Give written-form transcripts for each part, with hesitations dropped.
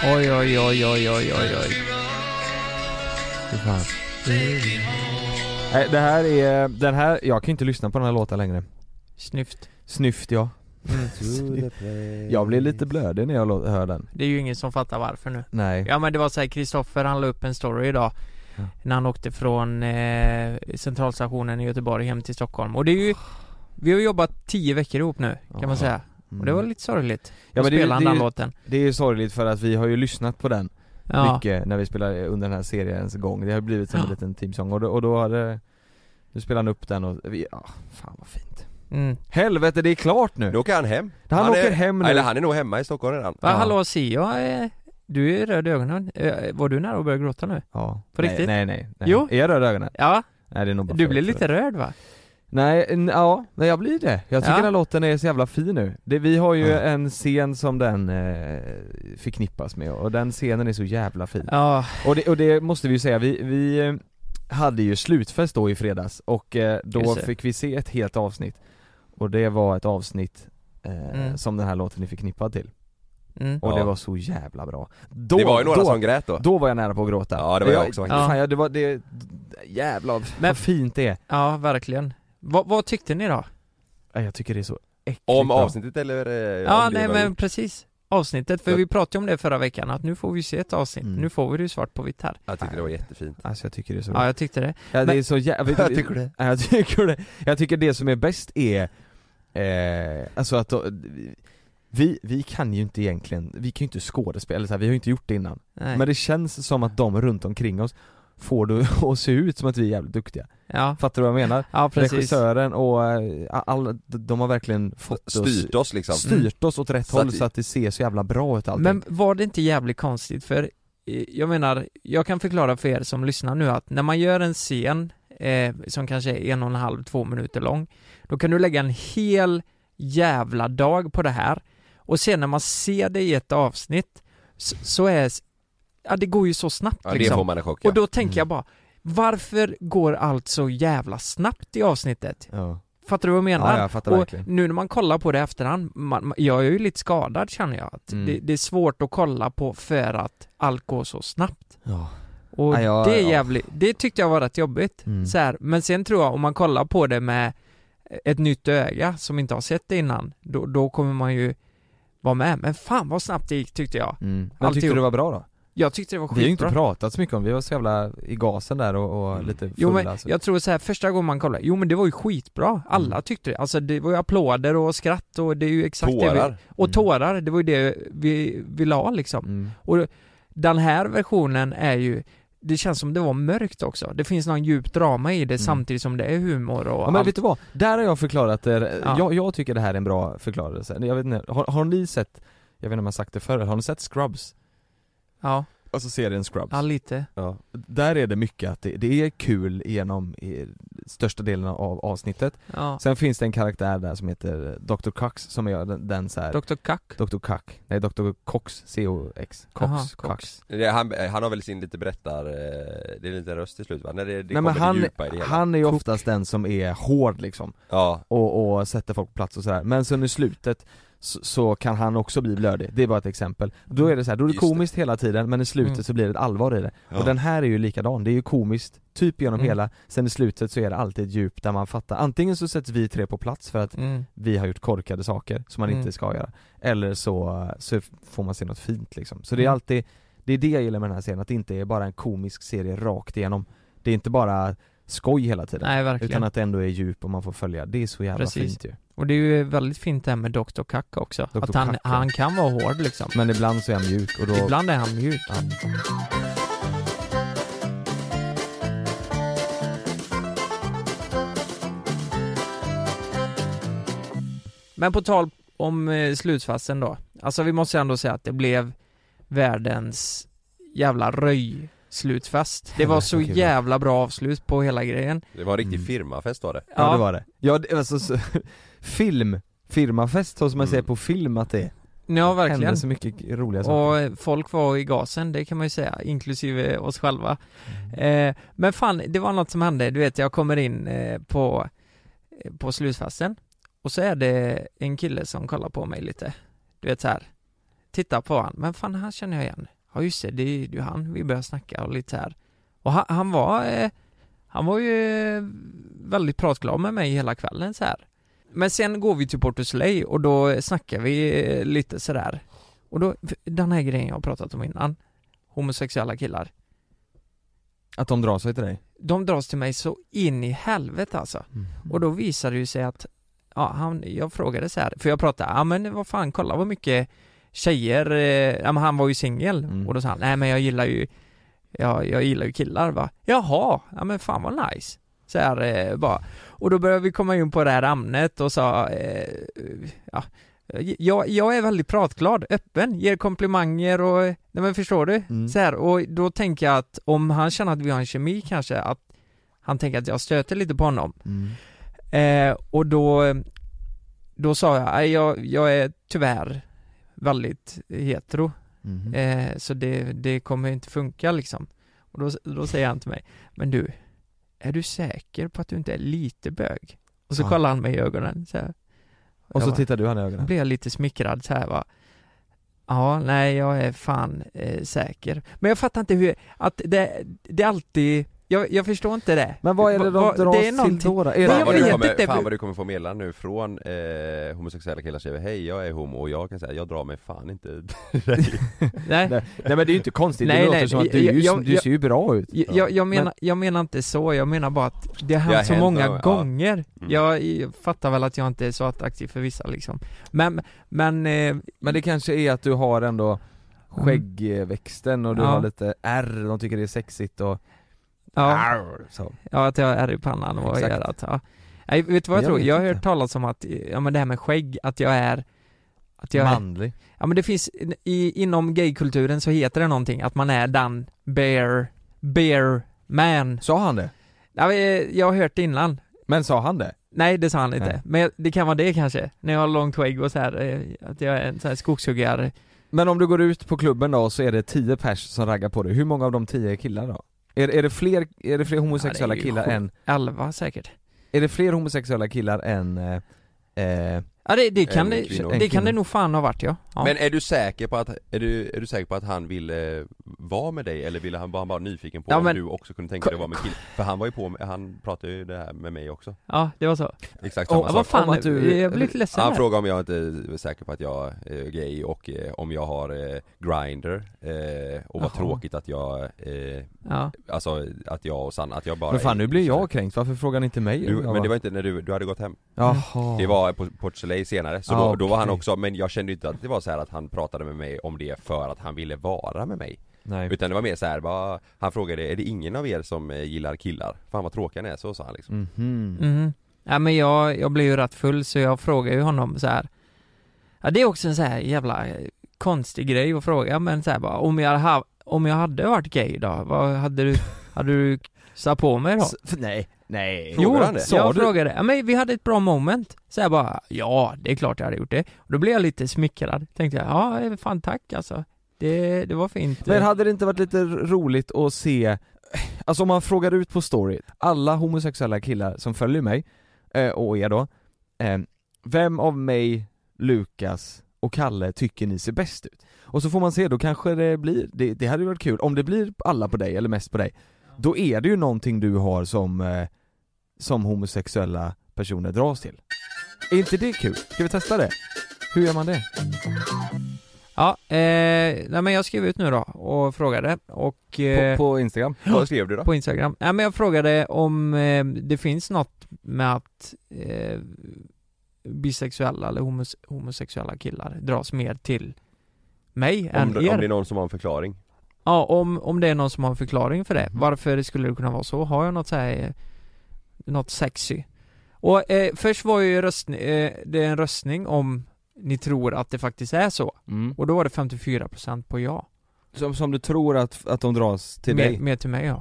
Oj, oj, oj, oj, oj, oj, oj. Fy fan. Nej, det här är... Den här... Jag kan inte lyssna på den här låten längre. Snyft, ja. Jag blir lite blödig när jag hör den. Det är ju ingen som fattar varför nu. Nej. Ja, men det var så här, Kristoffer, han la upp en story idag när han åkte från centralstationen i Göteborg hem till Stockholm. Och det är ju... Vi har jobbat 10 veckor ihop nu, kan man säga. Och det var lite sorgligt. Ja, men den låten. Det är ju sorgligt för att vi har ju lyssnat på den mycket när vi spelar under den här seriens gång. Det har blivit som en liten teamsång. Och då hade... Nu spelar han upp den och vi... fan vad fint. Helvete, det är klart nu. Nu åker han hem. Han åker hem nu. Eller han är nog hemma i Stockholm redan. Hallå, du är röd i ögonen. Var du nära att börja gråta nu? Ja. På riktigt? Nej. Jo. Är jag röd i ögonen? Ja. Nej, det är nog bara du blir lite röd, va? Nej, jag blir det. Jag tycker den här låten är så jävla fin nu. Vi har ju en scen som den förknippas med, och den scenen är så jävla fin. Ja. Och det måste vi ju säga, vi hade ju slutfest då i fredags, och då fick vi se ett helt avsnitt. Och det var ett avsnitt som den här låten är förknippad till. Och det var så jävla bra. Det var ju några som grät då. Då var jag nära på att gråta. Ja, det var jag också faktiskt. Fan, det var det jävla vad fint det är. Ja, verkligen. Vad tyckte ni då? Jag tycker det är så äckligt. Om avsnittet eller men precis. Avsnittet, för vi pratade om det förra veckan, att nu får vi se ett avsnitt. Nu får vi det svart på vitt här. Jag tyckte det var jättefint. Alltså jag tycker det är så bra. Ja, jag tyckte det. Ja, det är så jävla... Jag tycker det. Jag tycker det som är bäst är alltså att vi kan ju inte egentligen, vi kan ju inte skådespela så här, vi har ju inte gjort det innan. Nej. Men det känns som att de runt omkring oss får det att se ut som att vi är jävligt duktiga. Ja. Fattar du vad jag menar? Ja, precis. Regissören och de har verkligen fått styrt oss liksom. Styrt oss åt rätt håll så att det ser så jävla bra ut allting. Men var det inte jävligt konstigt? För jag menar, jag kan förklara för er som lyssnar nu att när man gör en scen som kanske är 1,5-2 minuter lång, då kan du lägga en hel jävla dag på det här. Och sen när man ser det i ett avsnitt så är det går ju så snabbt liksom. Det får man en chock, Och då tänker jag bara, varför går allt så jävla snabbt i avsnittet? Ja. Fattar du vad jag menar? Ja, jag fattar och verkligen. nu när man kollar på det efterhand, jag är ju lite skadad, känner jag. Att det är svårt att kolla på för att allt går så snabbt. Ja. Och det är jävligt, det tyckte jag var rätt jobbigt. Så här, men sen tror jag, om man kollar på det med ett nytt öga som inte har sett det innan, då kommer man ju vara med. Men fan vad snabbt det gick, tyckte jag. Men tyckte du det var bra då? Jag tyckte det var skitbra. Vi har ju inte pratat så mycket om, vi var så jävla i gasen där och lite fulla. Jo, men jag tror så här, första gången man kollar, men det var ju skitbra. Alla tyckte det. Alltså det var ju applåder och skratt, och det är ju exakt tårar. Det och tårar, det var ju det vi ville ha liksom. Och den här versionen är ju, det känns som det var mörkt också. Det finns någon djup drama i det samtidigt som det är humor och men vet du vad? Där har jag förklarat det. Jag tycker det här är en bra förklarelse. Jag vet inte, har ni sett, jag vet inte om jag sagt det förr, har ni sett Scrubs? Ja. Alltså serien Scrubs. Ja, lite. Ja. Där är det mycket att det är kul genom största delen av avsnittet. Ja. Sen finns det en karaktär där som heter Dr. Cox, som är den så här. Dr. Kack? Dr. Kack. Nej, Dr. Cox, C-O-X. Cox. Han har väl sin lite det är lite röst i slut, va? När det nej, men han är ju oftast den som är hård liksom. Ja. Och sätter folk på plats och sådär. Men sen i slutet så kan han också bli blödig. Det är bara ett exempel. Då är det så här, då är det komiskt hela tiden, men i slutet så blir det ett allvar i det. Och den här är ju likadan. Det är ju komiskt typ genom hela. Sen i slutet så är det alltid ett djup där man fattar. Antingen så sätts vi tre på plats för att vi har gjort korkade saker som man inte ska göra. Eller så får man se något fint liksom. Så det är alltid, det är det jag gillar med den här serien, att det inte är bara en komisk serie rakt igenom. Det är inte bara skoj hela tiden. Nej, verkligen. Utan att det ändå är djup och man får följa. Det är så jävla fint ju. Och det är ju väldigt fint det här med Dr. Kack också. Dr. Att han kan vara hård liksom. Men ibland så är han mjuk. Och då... Ibland är han mjuk. Ja. Men på tal om slutfasen då. Alltså vi måste ändå säga att det blev världens jävla slutfest. Det var så jävla bra avslut på hela grejen. Det var en riktig firmafest var det. Ja, det var det. Ja, det, alltså firmafest så som man säger på film att det är. Ja, verkligen. Hände så mycket roliga saker. Och folk var i gasen, det kan man ju säga, inklusive oss själva. Men fan, det var något som hände. Du vet, jag kommer in på slutfesten och så är det en kille som kollar på mig lite. Du vet så här. Titta på han. Men fan, han känner jag igen. ja just det är ju han, vi började snacka och lite så här. Och han var ju väldigt pratglad med mig hela kvällen så här. Men sen går vi till Port of Slay och då snackar vi lite sådär. Och då, den här grejen jag har pratat om innan, homosexuella killar. Att de drar sig till dig? De dras till mig så in i helvete alltså. Och då visar det ju sig att jag frågade så här, för jag pratade, men vad fan, kolla vad mycket tjejer, men han var ju singel. Och då sa han, nej men jag gillar ju killar va. Jaha, men fan vad nice. Så här bara. Och då började vi komma in på det här ämnet och sa jag är väldigt pratglad, öppen, ger komplimanger och nej men förstår du? Så här, och då tänker jag att om han känner att vi har en kemi kanske, att han tänker att jag stöter lite på honom. Och då sa jag är tyvärr väldigt hetero. Så det kommer inte funka liksom. Och då säger han till mig, men du, är du säker på att du inte är lite bög? Och så kollar han mig i ögonen så här. Och så tittar du han i ögonen. Blev jag lite smickrad så här va. Ja, nej jag är fan säker. Men jag fattar inte hur att det alltid jag förstår inte det. Men vad är det de dras till då? Fan vad du kommer få meddelande nu från homosexuella killar säger hej jag är homo och jag kan säga jag drar mig fan inte. nej men det är ju inte konstigt. Det låter som att du ser ju bra ut. Jag menar inte så. Jag menar bara att det har hänt så många gånger. Jag fattar väl att jag inte är så attraktiv för vissa liksom. Men det kanske är att du har ändå skäggväxten och du har lite ärr och de tycker det är sexigt och att jag är i pannan och gör att nej, vet du vad jag tror? Jag har hört talas om att men det här med skägg, att jag är manlig. Men det finns inom gaykulturen så heter det någonting att man är den bear man. Sa han det? Jag har hört det innan. Men sa han det? Nej, det sa han inte. Men det kan vara det kanske. När jag har långt skägg och så här, att jag är en så här skogshuggare. Men om du går ut på klubben då så är det 10 pers som raggar på dig. Hur många av de 10 är killar då? Är det fler homosexuella killar än 11 säkert. Är det fler homosexuella killar än det kan det nog fan ha varit, ja. Men är du säker på att han ville vara med dig, eller ville han bara nyfiken på om du också kunde tänka dig att vara med killar? För han var ju han pratade ju det här med mig också. Ja, det var så. Exakt samma sak. Vad fan, jag blev lite ledsen. Han frågade om jag inte är säker på att jag är gay och om jag har Grindr och vad tråkigt att jag alltså att jag och Sanna, att jag bara. Men fan, nu blir jag kränkt. Varför frågar ni inte mig? Men det var inte när du hade gått hem. Jaha. Det var på Port Soleil senare. Så då var han också, men jag kände inte att det var så här att han pratade med mig om det för att han ville vara med mig. Nej. Utan det var mer så här, han frågade, är det ingen av er som gillar killar? Fan vad tråkiga ni är, så sa han liksom. Ja, men jag blev ju rätt full så jag frågade ju honom så här. Ja, det är också en så här jävla konstig grej att fråga, men så här bara, om jag hade varit gay då, vad hade du satt på mig då? Nej. Frågade. Ja, men vi hade ett bra moment. Så jag bara, ja, det är klart jag hade gjort det. Och då blev jag lite smickrad. Tänkte jag, ja, fan tack alltså. Det var fint. Men hade det inte varit lite roligt att se, alltså om man frågar ut på story, alla homosexuella killar som följer mig och er då, vem av mig, Lukas och Kalle tycker ni ser bäst ut? Och så får man se, då kanske det blir, det hade ju varit kul, om det blir alla på dig eller mest på dig, då är det ju någonting du har som homosexuella personer dras till. Är inte det kul? Ska vi testa det? Hur gör man det? Ja, nej men jag skrev ut nu då och frågade och på Instagram? Vad skrev du då? På Instagram. Ja, men jag frågade om det finns något med att bisexuella eller homosexuella killar dras mer till mig än er. Om det är någon som har en förklaring. Ja, om det är någon som har en förklaring för det. Varför skulle det kunna vara så? Har jag något så här, något sexy? Och först var ju det är en röstning om ni tror att det faktiskt är så. Och då var det 54% på ja. Som du tror att de dras till dig? Mer till mig, ja.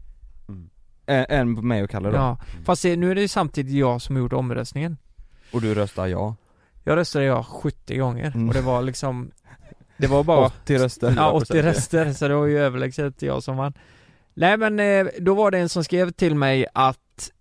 Än på mig och Kalle då? Ja, fast nu är det ju samtidigt jag som gjort omröstningen. Och du röstar ja? Jag röstade ja 70 gånger. Och det var liksom, det var bara 80 röster. Ja, 80 röster, så det var ju överlägset jag som vann. Nej, men då var det en som skrev till mig att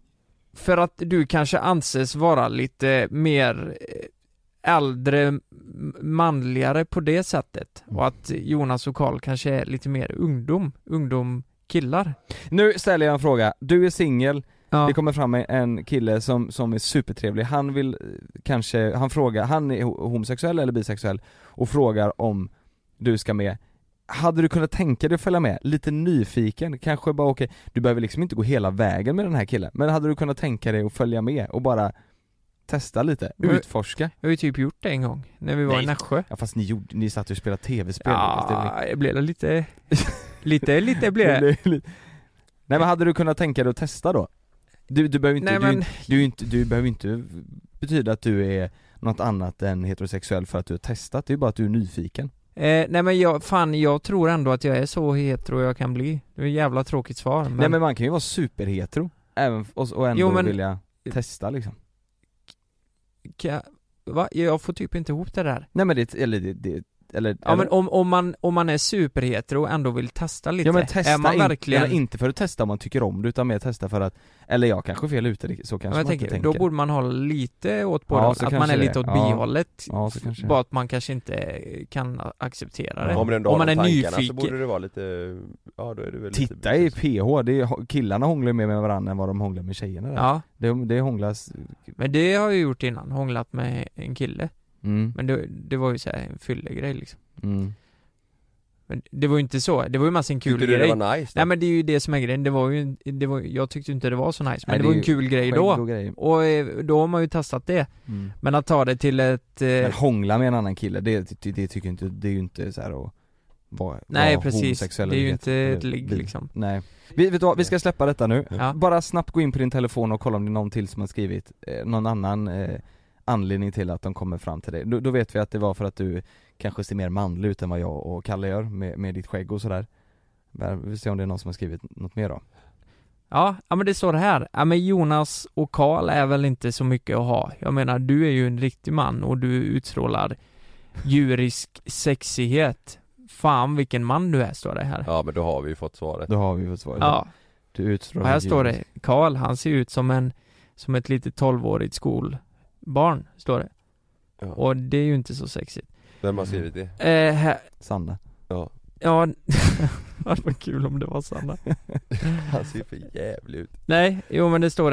för att du kanske anses vara lite mer äldre manligare på det sättet. Och att Jonas och Karl kanske är lite mer ungdom killar. Nu ställer jag en fråga. Du är singel. Ja. Det kommer fram en kille som är supertrevlig. Han vill kanske, han är homosexuell eller bisexuell och frågar om du ska med. Hade du kunnat tänka dig att följa med? Lite nyfiken, kanske bara okej, du behöver liksom inte gå hela vägen med den här killen. Men hade du kunnat tänka dig att följa med och bara testa lite, utforska? Jag har ju typ gjort det en gång, när vi var i Nässjö. Ja, fast ni satt och spelade tv-spel. Ja, det blev lite lite blev det. Nej, men hade du kunnat tänka dig att testa då? Du behöver inte, du behöver inte betyda att du är något annat än heterosexuell för att du har testat. Det är bara att du är nyfiken. Nej men jag tror ändå att jag är så hetero jag kan bli. Det är ett jävla tråkigt svar. Men... Nej men man kan ju vara superhetero även, och ändå vilja testa liksom. Va? Jag får typ inte ihop det där. Nej men men om man är superhetero och ändå vill testa lite. Ja men testa är man verkligen... eller inte för att testa om man tycker om det, utan mer testa för att, eller jag kanske fel ute, så kanske man inte tänker. Då borde man hålla lite åt på att man är lite åt bihållet. Ja, så kanske. Bara att man kanske inte kan acceptera det. Om man är nyfiken nyfiken så borde det vara lite, ja då är det väl titta lite i PH, killarna hånglar mer med varandra än vad de hånglar med tjejerna där. Ja. Det hånglas. Men det har jag gjort innan, hånglat med en kille. Mm. Men det var ju så här en fyllegrej liksom. Mm. Men det var ju inte så, det var ju massa en kul grej. Det var nice då? Nej men det är ju det som är grejen, jag tyckte inte det var så nice. Men det var en kul grej då. Och då har man ju testat det. Men att ta det till ett... Men hångla med en annan kille, det tycker inte, det är ju inte så här att nej precis, det är ju inte ett ligg liksom. Nej. Vet du vad, vi ska släppa detta nu. Ja. Bara snabbt gå in på din telefon och kolla om det är någon till som har skrivit någon annan anledning till att de kommer fram till dig. Då vet vi att det var för att du kanske ser mer manlig ut än vad jag och Kalle gör med ditt skägg och sådär. Vi vill se om det är någon som har skrivit något mer då. Ja men det står det här. Ja men Jonas och Karl är väl inte så mycket att ha. Jag menar, du är ju en riktig man och du utstrålar djurisk sexighet. Fan vilken man du är, står det här. Ja men då har vi ju fått svaret. Ja. Du utstrålar. Och här står det, Karl, han ser ut som ett litet 12-årigt skolbarn, står det. Ja. Och det är ju inte så sexigt. Vem har skrivit det? Sanna. Ja, det var kul om det var Sanna. Han ser för jävligt ut. Nej, jo men det står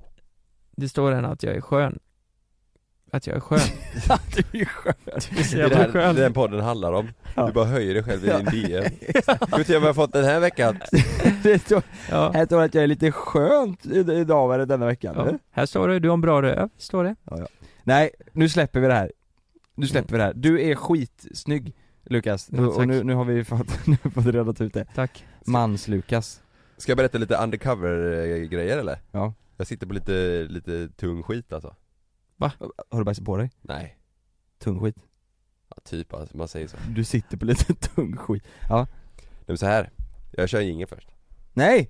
en att jag är skön. Att jag är skön. Du är skön. Det är det den podden handlar om. Ja. Du bara höjer dig själv i din DM. Vet du vad jag har fått den här veckan? Här står att jag är lite skönt idag eller denna veckan. Ja. Här står det, du har en bra röv, står det. Ja. Nej, nu släpper vi det här. Du är skitsnygg, Lukas. Och nu har vi fått redat ut det. Tack. Mans-Lukas. Ska jag berätta lite undercover-grejer eller? Ja. Jag sitter på lite tung skit alltså. Va? Har du bajsat på dig? Nej. Tung skit? Ja, typ alltså, man säger så. Du sitter på lite tung skit. Ja. Det är så här. Jag kör ingen först. Nej!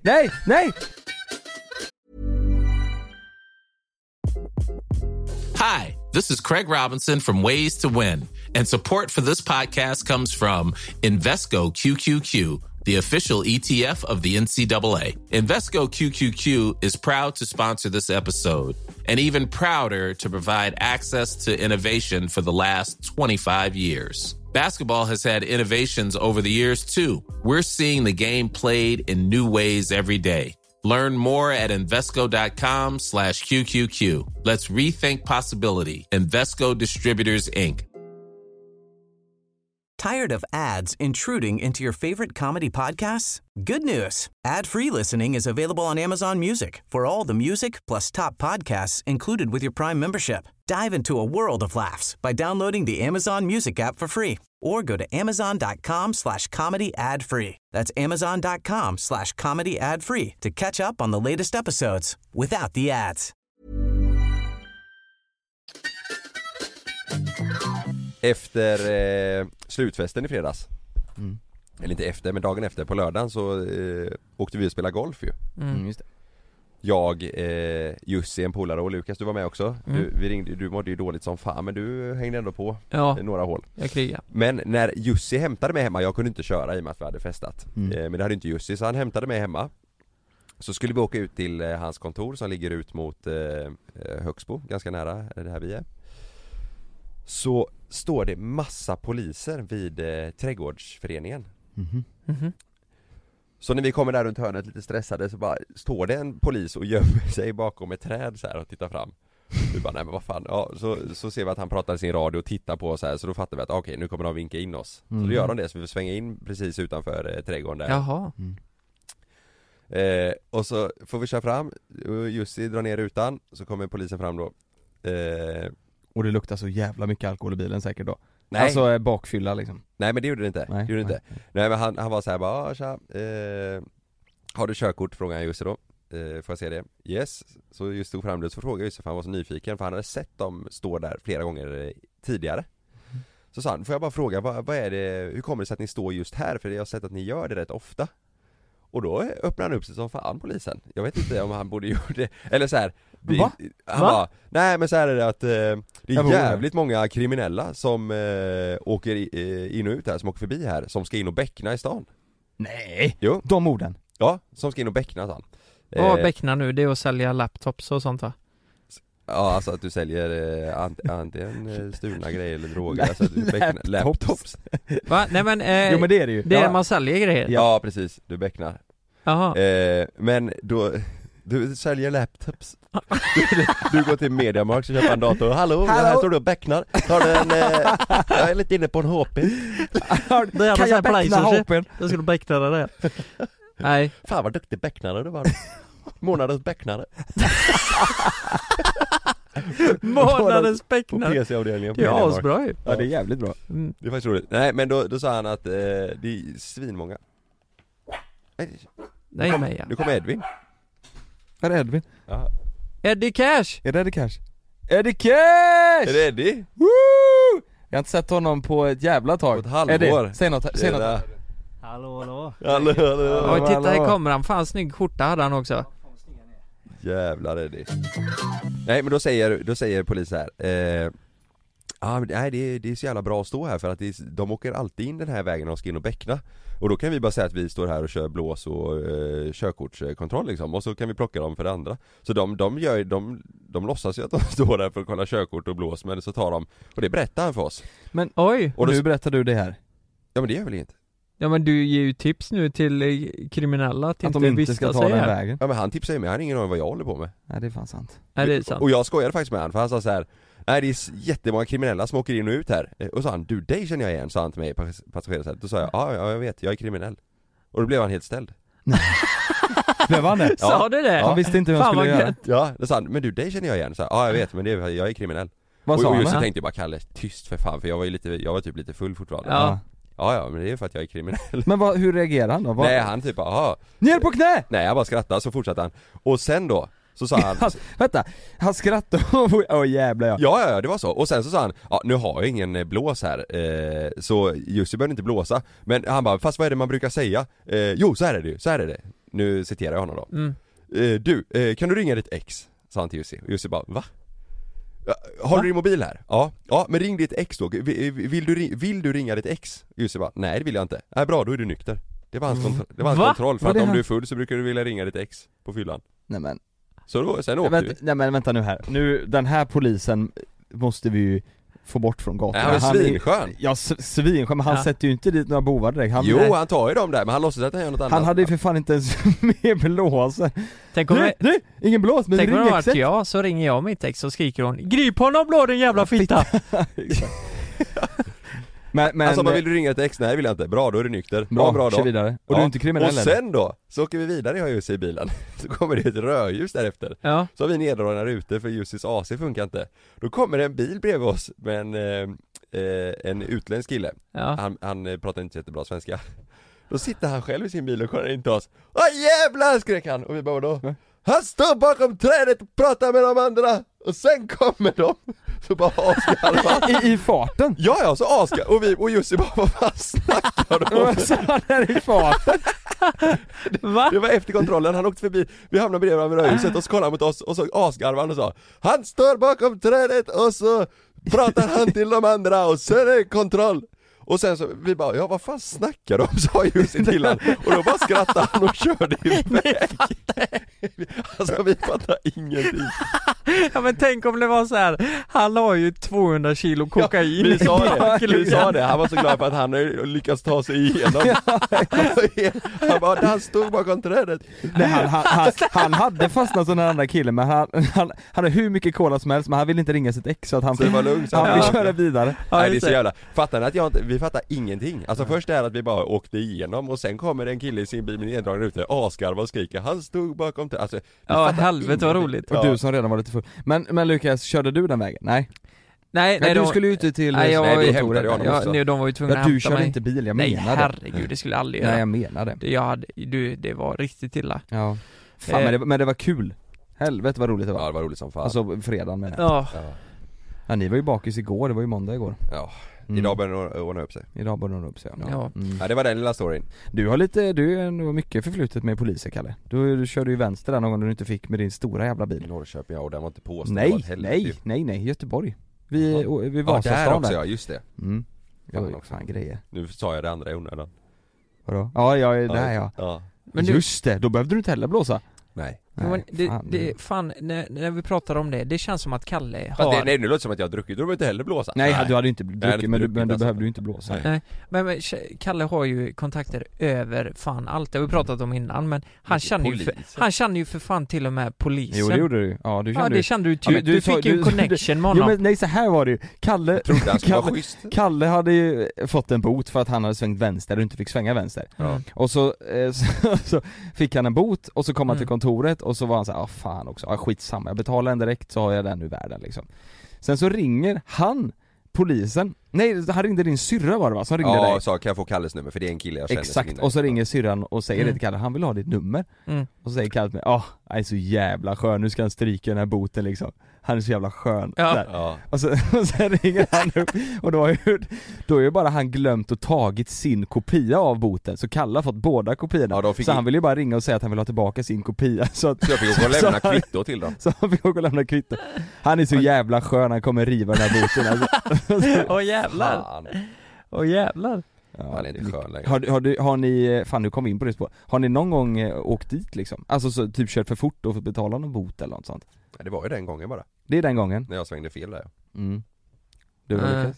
Hi, this is Craig Robinson from Ways to Win, and support for this podcast comes from Invesco QQQ, the official ETF of the NCAA. Invesco QQQ is proud to sponsor this episode, and even prouder to provide access to innovation for the last 25 years. Basketball has had innovations over the years, too. We're seeing the game played in new ways every day. Learn more at Invesco.com/QQQ. Let's rethink possibility. Invesco Distributors, Inc. Tired of ads intruding into your favorite comedy podcasts? Good news. Ad-free listening is available on Amazon Music for all the music plus top podcasts included with your Prime membership. Dive into a world of laughs by downloading the Amazon Music app for free or go to amazon.com/comedy ad-free. That's amazon.com/comedy ad-free to catch up on the latest episodes without the ads. Efter slutfesten i fredags, eller inte efter, men dagen efter på lördagen så åkte vi och spela golf ju. Just det. Jag, Jussi, en polare och Lukas, du var med också. Vi ringde, du mådde ju dåligt som fan, men du hängde ändå på några hål. Jag krigar. Men när Jussi hämtade mig hemma, jag kunde inte köra i och med att vi hade festat. Men det hade inte Jussi, så han hämtade mig hemma. Så skulle vi åka ut till hans kontor som ligger ut mot Högsbo, ganska nära det här vi är. så står det massa poliser vid trädgårdsföreningen. Så när vi kommer där runt hörnet lite stressade så bara står det en polis och gömmer sig bakom ett träd så här och tittar fram. Vi bara, nej men vad fan. Ja, så ser vi att han pratar i sin radio och tittar på oss så här, så då fattar vi att okej, nu kommer de vinka in oss. Så då gör de det, så vi får svänga in precis utanför trädgården där. Jaha. Och så får vi köra fram, Jussi drar ner rutan, så kommer polisen fram då. Och det luktar så jävla mycket alkohol i bilen säkert då. Nej. Alltså bakfylla liksom. Nej men det gjorde det inte. Nej, det gjorde nej. inte. Nej men han var så här bara, tja, har du körkort? Frågade jag Jussi då. Får jag se det? Yes. Så just stod fram det, så frågade Jussi, för han var så nyfiken, för han hade sett dem stå där flera gånger tidigare. Så sa han, får jag bara fråga, vad är det, hur kommer det sig att ni står just här? För jag har sett att ni gör det rätt ofta. Och då öppnar han upp sig som fan, polisen. Jag vet inte om han borde göra det. Eller så här, han bara, nej men så här är det att det är jävligt många kriminella som åker in och ut här, som åker förbi här, som ska in och bäckna i stan. Nej, Jo. De orden. Ja, som ska in och bäckna, sa han. Vad bäckna nu? Det är att sälja laptops och sånt va? Ja, alltså att du säljer antingen stulna grejer eller droger. Alltså du bäcknar laptops. Va? Nej men, jo men det är det ju. det är man säljer grejer. Ja, precis, du bäcknar. Jaha. Men då, du säljer laptops. Du går till Mediamarkt och köper en dator. Hallå, här står du och bäcknar. Tar du en, jag är lite inne på en HP. Kan jag bäckna HP:n? Jag skulle bäckna det. Nej. Fan vad duktig bäcknare du var. Månadens bäcknare. Månadens bäcknare. På PC-avdelningen på Det är Mediamarkt. asbra ju. Ja, det är jävligt bra. Det är faktiskt roligt. Nej men då sa han att det är svinmånga. Nej mig ja. Nu kommer Edvin. Är det Edvin? Ja. Eddie Cash. Är det Eddie Cash? Eddie Cash! Är det Eddie? Woo! Jag har inte sett honom på ett jävla tag. På ett halvår. Eddie, säg något. Hallå. Oj, titta i kameran. Fan, snygg skjorta hade han också. Jävlar Eddie. Nej men då säger polisen här. Nej det är så jävla bra att stå här, för att de åker alltid in den här vägen och ska in och bäckna. Och då kan vi bara säga att vi står här och kör blås och körkortskontroll liksom, och så kan vi plocka dem för det andra. Så de låtsas ju att de står där för att kolla körkort och blås, men så tar de, och det berättar han för oss. Men oj, och nu berättar du det här. Ja men det gör väl inget. Ja men du ger ju tips nu till kriminella att de inte ska ta den vägen. Ja men han tipsar ju mig, han har ingen aning vad jag håller på med. Nej det är fan sant. Nej det är sant. Och jag skojade faktiskt med han, för han sa så här: nej det är jättemånga kriminella som åker in och ut här. Och så han, du dig känner jag igen, sa han till mig på passagerarsätet. Då sa jag, ja jag vet, jag är kriminell. Och då blev han helt ställd. Blev han det? Sa du det? Han visste inte hur han skulle göra. Ja, då sa han, men du dig känner jag igen. Så ja jag vet, men jag är kriminell. Vad sa han? Och just så tänkte jag bara, Kalle, tyst för fan, för jag var typ lite full fortfarande. Ja, men det är för att jag är kriminell. Men hur reagerar han då? Nej, han typ bara, ner på knä! Nej, jag bara skrattade, så fortsatte han. Och sen då, så sa han vänta, han skrattade, jävlar ja, det var så. Och sen så sa han, nu har jag ingen blås här, så Jussi behöver inte blåsa. Men han bara, fast vad är det man brukar säga? Jo, så här är det. Nu citerar jag honom då. Du, kan du ringa ditt ex? Sa han till Jussi. Och Jussi bara, va? Har du din mobil här? Ja, men ring ditt ex då. Vill du ringa ditt ex? Jussi bara, nej det vill jag inte. Nej bra, då är du nykter. Det var hans kontroll, för att om du är full så brukar du vilja ringa ditt ex på fyllan. Nej men. Så då, sen åkte vi. Nej men vänta nu här. Nu, den här polisen måste vi ju få bort från gatan. Nej, han är svinskön. Ja, svinskön, men han sätter ju inte dit några bovar direkt. Han tar ju dem där, men han låtsas att han gör något annat. Han hade ju för fan inte ens med blåsa. Tänk om ingen blås, men ring exet. Tänk om så ringer jag mitt ex och skriker hon, grip honom blå din jävla fitta. men alltså vill du ringa ett ex? Nej vill jag inte. Bra, då är du nykter. Bra då. Vidare. Och du är inte kriminell. Och sen då, så åker vi vidare, jag och Jussi i bilen. Så kommer det ett rödljus därefter. Ja. Så har vi neddragna rutor för Jussis AC funkar inte. Då kommer det en bil bredvid oss med en utländsk kille. Ja. Han pratar inte jättebra svenska. Då sitter han själv i sin bil och kollar in till oss. Åh jävlar, skrek han. Och vi bara då. Han står bakom trädet och pratar med de andra. Och sen kommer de. Så bara asgarvar. I farten? Ja, så asgarvar. Och Jussi bara, vad fan snackar du om? Så han är i farten. Va? Det var efter kontrollen, han åkte förbi. Vi hamnade bredvid varandra med rödhuset och så kollade han mot oss. Och så asgarvan och sa, han står bakom trädet. Och så pratar han till de andra. Och sen är det kontroll. Och sen så, vi bara, ja vad fan snackar de? Sa Jussi till han. Och då bara skrattade han och körde iväg. Alltså vi fattar ingenting. Ja men tänk om det var så här. Han har ju 200 kilo kokain. Vi sa det, han var så glad för att han lyckats ta sig igenom. Han bara, han stod bakom trädet. Nej, han hade fastnat som den andra killen, men han hade hur mycket cola som helst, men han ville inte ringa sitt ex så att han Så det var lugnt. han fick köra vidare. Nej det är så jävla, fattar ni att vi fattar ingenting. Alltså först är det att vi bara åkte igenom och sen kommer en kille i sin bil med neddragen ute, asgarvar och skriker, han stod bakom trädet. Alltså, ja helvete vad roligt. Och du som redan var lite full. Men Lukas, körde du den vägen? Nej, du skulle ju ute till nej, vi hämtade honom också. De var ju tvungna att du hämta körde mig. inte bil, jag Nej menade. herregud, det skulle jag aldrig göra. Nej, jag menade. Det var riktigt illa. Ja. Fan, men det var kul. Helvete vad roligt det var. Ja, det var roligt som fan. Alltså fredagen med det. Ja. Ja, ni var ju bakis igår, det var ju måndag igår. Ja. Idag börjar det ordna upp sig. Idag börjar det ordna upp sig. Ja. Ja, det var den lilla storyn. Du har nog mycket förflutet med poliser, Kalle. Du körde ju vänster där någon gång du inte fick med din stora jävla bil. I Norrköping, och den var inte påstådd. Nej, Göteborg. Vi där Vasastan också, där. ja just det. Det var ju fan grejer. Nu sa jag det andra i onödan. Vadå? Ja, där ja. Men just det, då behövde du inte heller blåsa. Nej. Men när vi pratar om det känns som att Kalle har... Nej, nu låter det som att jag har druckit, då behöver inte heller blåsa. Nej, du hade ju inte druckit, men du alltså. behövde ju inte blåsa. Nej. Men Kalle har ju kontakter över fan allt, det har vi pratat om innan, men han känner ju för fan till och med polisen. Jo, det gjorde du. Ja, det kände du typ. Du fick ju en connection med honom. Jo, men nej, så här var det ju. Kalle hade ju fått en bot för att han hade svängt vänster och inte fick svänga vänster. Och så fick han en bot och så kom han till kontoret och så var han så här, fan också, skitsamma, jag betalar den direkt så har jag den ur världen liksom. Sen så ringer han polisen. Nej, han ringde din syrra var det va? Som ringde dig. Ja, sa kan jag få Kalles nummer för det är en kille jag känner. Exakt, och så ringer syrran och säger det till Kalle, han vill ha ditt nummer. Och så säger Kalle till mig, han är så jävla skön, nu ska han stryka den här boten liksom. Han är så jävla skön. Ja. Och sen ringer han upp och då är ju bara han glömt och tagit sin kopia av boten. Så Kalle har fått båda kopiorna. Så han vill ju bara ringa och säga att han vill ha tillbaka sin kopia. Så jag fick gå och lämna kvitto till dem. Så han fick gå och lämna kvitto. Han är så jävla skön, han kommer riva den här boten alltså. Åh jävlar. Ja, han är inte skön längre. Har ni, fan nu kom vi in på det spår. Har ni någon gång åkt dit liksom? Alltså så, typ kört för fort och fått betala någon bot eller något sånt? Ja, det var ju den gången bara. Det är den gången? När jag svängde fel där. Du Lukas?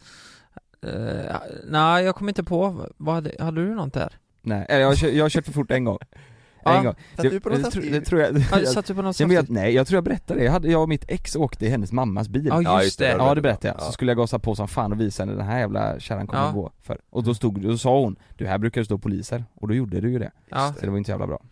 Nej, jag kommer inte på. Hade du något där? Nej, jag har kört för fort en gång. En gång. Det tror jag. Satt du på något nej, jag tror jag berättade det. Jag och mitt ex åkte i hennes mammas bil. Ja, just det. Ja, det berättade jag. Så skulle jag gasa på som fan och visa henne den här jävla kärran kommer gå för. Och då sa hon, du här brukar det stå poliser. Och då gjorde du ju det. Ja. Så det var inte jävla bra.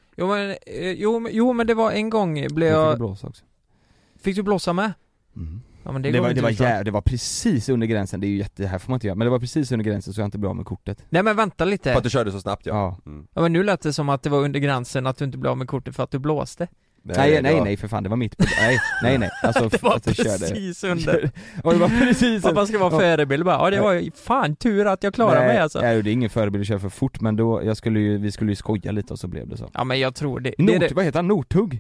Jo men det var en gång blev jag... Fick blåsa också. Fick du blåsa med? Ja, men det var precis under gränsen. Det är ju det här får man inte göra. Men det var precis under gränsen så jag inte blev av med kortet. Nej men vänta lite. För att du körde så snabbt ja, men nu lät det som att det var under gränsen att du inte blev av med kortet för att du blåste. Nej för fan, det var mitt på. Nej. Alltså det var att du precis körde. under. Och det var precis. Man ska vara förebild bara. Ja, det var ju fan tur att jag klarade mig alltså. Nej, det är ingen förebild att köra för fort, men då vi skulle ju skoja lite och så blev det så. Ja, men jag tror det. Vad heter han? Northug.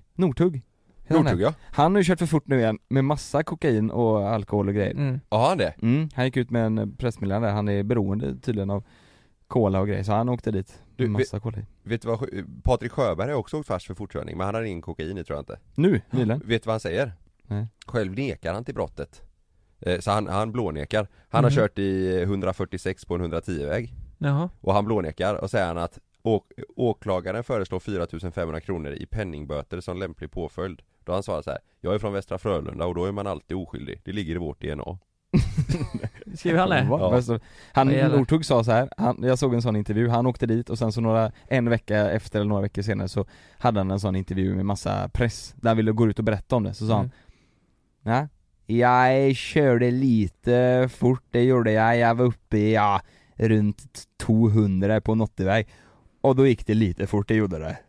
Ja. Han har ju kört för fort nu igen med massa kokain och alkohol och grejer. Ja, han det? Han gick ut med en pressmeddelande. Han är beroende tydligen av cola och grejer, så han åkte dit med massa cola. Vet du vad, Patrik Sjöberg har också åkt fast för fortkörning, men han har ingen kokain i tror jag inte. Nyligen? Vet du vad han säger? Nej. Själv nekar han till brottet. Så han blånekar. Han har kört i 146 på en 110-väg. Jaha. Och han blånekar och säger han att åklagaren föreslår 4 500 kronor i penningböter som lämplig påföljd. Då han svarar så här: jag är från Västra Frölunda och då är man alltid oskyldig. Det ligger i vårt DNA. Skriver han det? Ja. Han Northug sa så här, jag såg en sån intervju, han åkte dit och sen så en vecka efter eller några veckor senare så hade han en sån intervju med massa press där han ville gå ut och berätta om det. Så sa han: ja, jag körde lite fort, det gjorde jag var uppe i runt 200 på en 80-väg och då gick det lite fort, det gjorde det.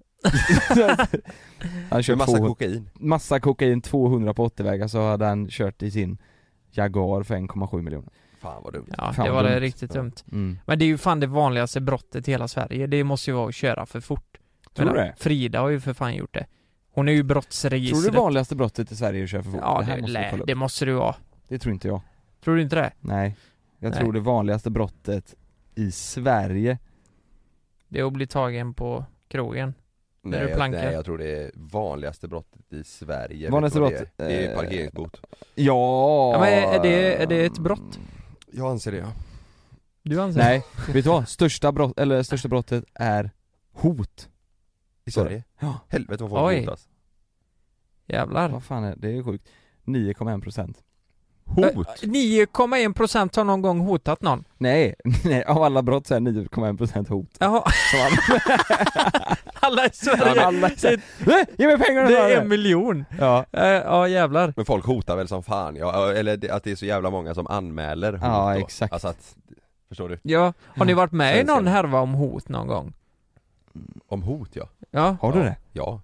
Han körde massa kokain 200 på 80-vägar, så hade han kört i sin Jaguar för 1,7 miljoner. Fan vad dumt. Ja, det var det riktigt dumt. Men det är ju fan det vanligaste brottet i hela Sverige. Det måste ju vara att köra för fort. Tror du det? Frida har ju för fan gjort det. Hon är ju brottsregistret. Tror du det vanligaste brottet i Sverige är att köra för fort? Ja, det måste du vara. Det tror inte jag. Tror du inte det? Nej. Jag tror det vanligaste brottet i Sverige? Det är att bli tagen på krogen. När du Nej, plankar. nej, jag tror det är vanligaste brottet i Sverige. Vanligaste Vet du vad brott? Det är? Det är parkeringsbot. Ja. Ja, men är det ett brott? Jag anser det, ja. Du anser? Nej, vet du vad? Största brottet är hot. I Sverige? Ja. Helvete vad folk Oj. hotas. Jävlar. Vad fan är det? Det är sjukt. 9,1%. Hot? 9,1% har någon gång hotat någon. Nej, av alla brott så är 9,1% hot. Jaha. Så Alla i Sverige. alla nej, ge mig pengarna! Det är 1 miljon. Ja. Ja, jävlar. Men folk hotar väl som fan, ja, eller att det är så jävla många som anmäler hot Ja, då. exakt. Alltså att, förstår du? Ja, har ni varit med i Sen någon så. härva om hot någon gång? Om hot, ja. Ja. Har du ja. det? Ja.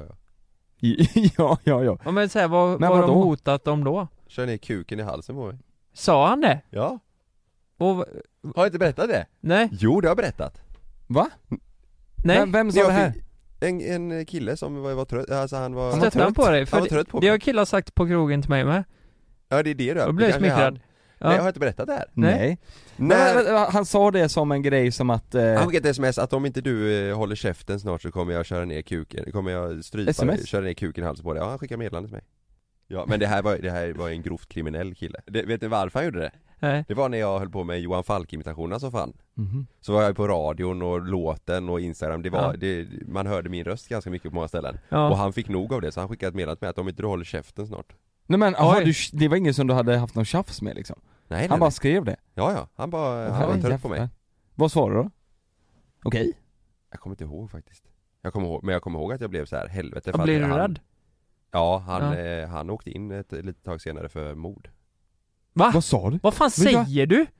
Ja. Men säg vad Men har de vadå? hotat dem då? Kör ner kuken i halsen på mig. Sa han det? Ja. Och, Har jag inte berättat det? nej, Jo, det har jag berättat. Va? nej. Vem sa det här? En kille som var trött, alltså han var... Stötte han på dig? Han var trött på det mig. har killar sagt på krogen till mig med. Ja, det är det då. Då blev jag Det kanske är smickrad. han. Nej, jag Ja. har inte berättat det här. Nej. När Men, han sa det som en grej som att... han skickade ett sms att om inte du håller käften snart så kommer jag köra ner kuken, kommer jag strypa SMS? dig, köra ner kuken i halsen på dig. Ja, han skickade meddelande till mig. Ja, men det här var en grovt kriminell kille. Vet ni varför han gjorde det? Nej. Det var när jag höll på med Johan Falk-imitationerna så fan. Mhm. Så var jag på radion och låten och Instagram, Ja. man hörde min röst ganska mycket på många ställen. Ja. Och han fick nog av det, så han skickade ett meddelande med att om inte du håller käften snart. Nej men, aha, Oj. det var ingen som du hade haft någon tjafs med liksom? Nej, Han bara skrev det? Ja, han var Åh, trött på mig. jävlar. Vad svarade du då? Okej. Jag kommer inte ihåg faktiskt. Jag kommer ihåg att jag blev så här helvete. Och för blir att du han, rädd? Ja, han åkte in ett litet tag senare för mord. Va? Vad sa du? Vad fan Men jag- säger du?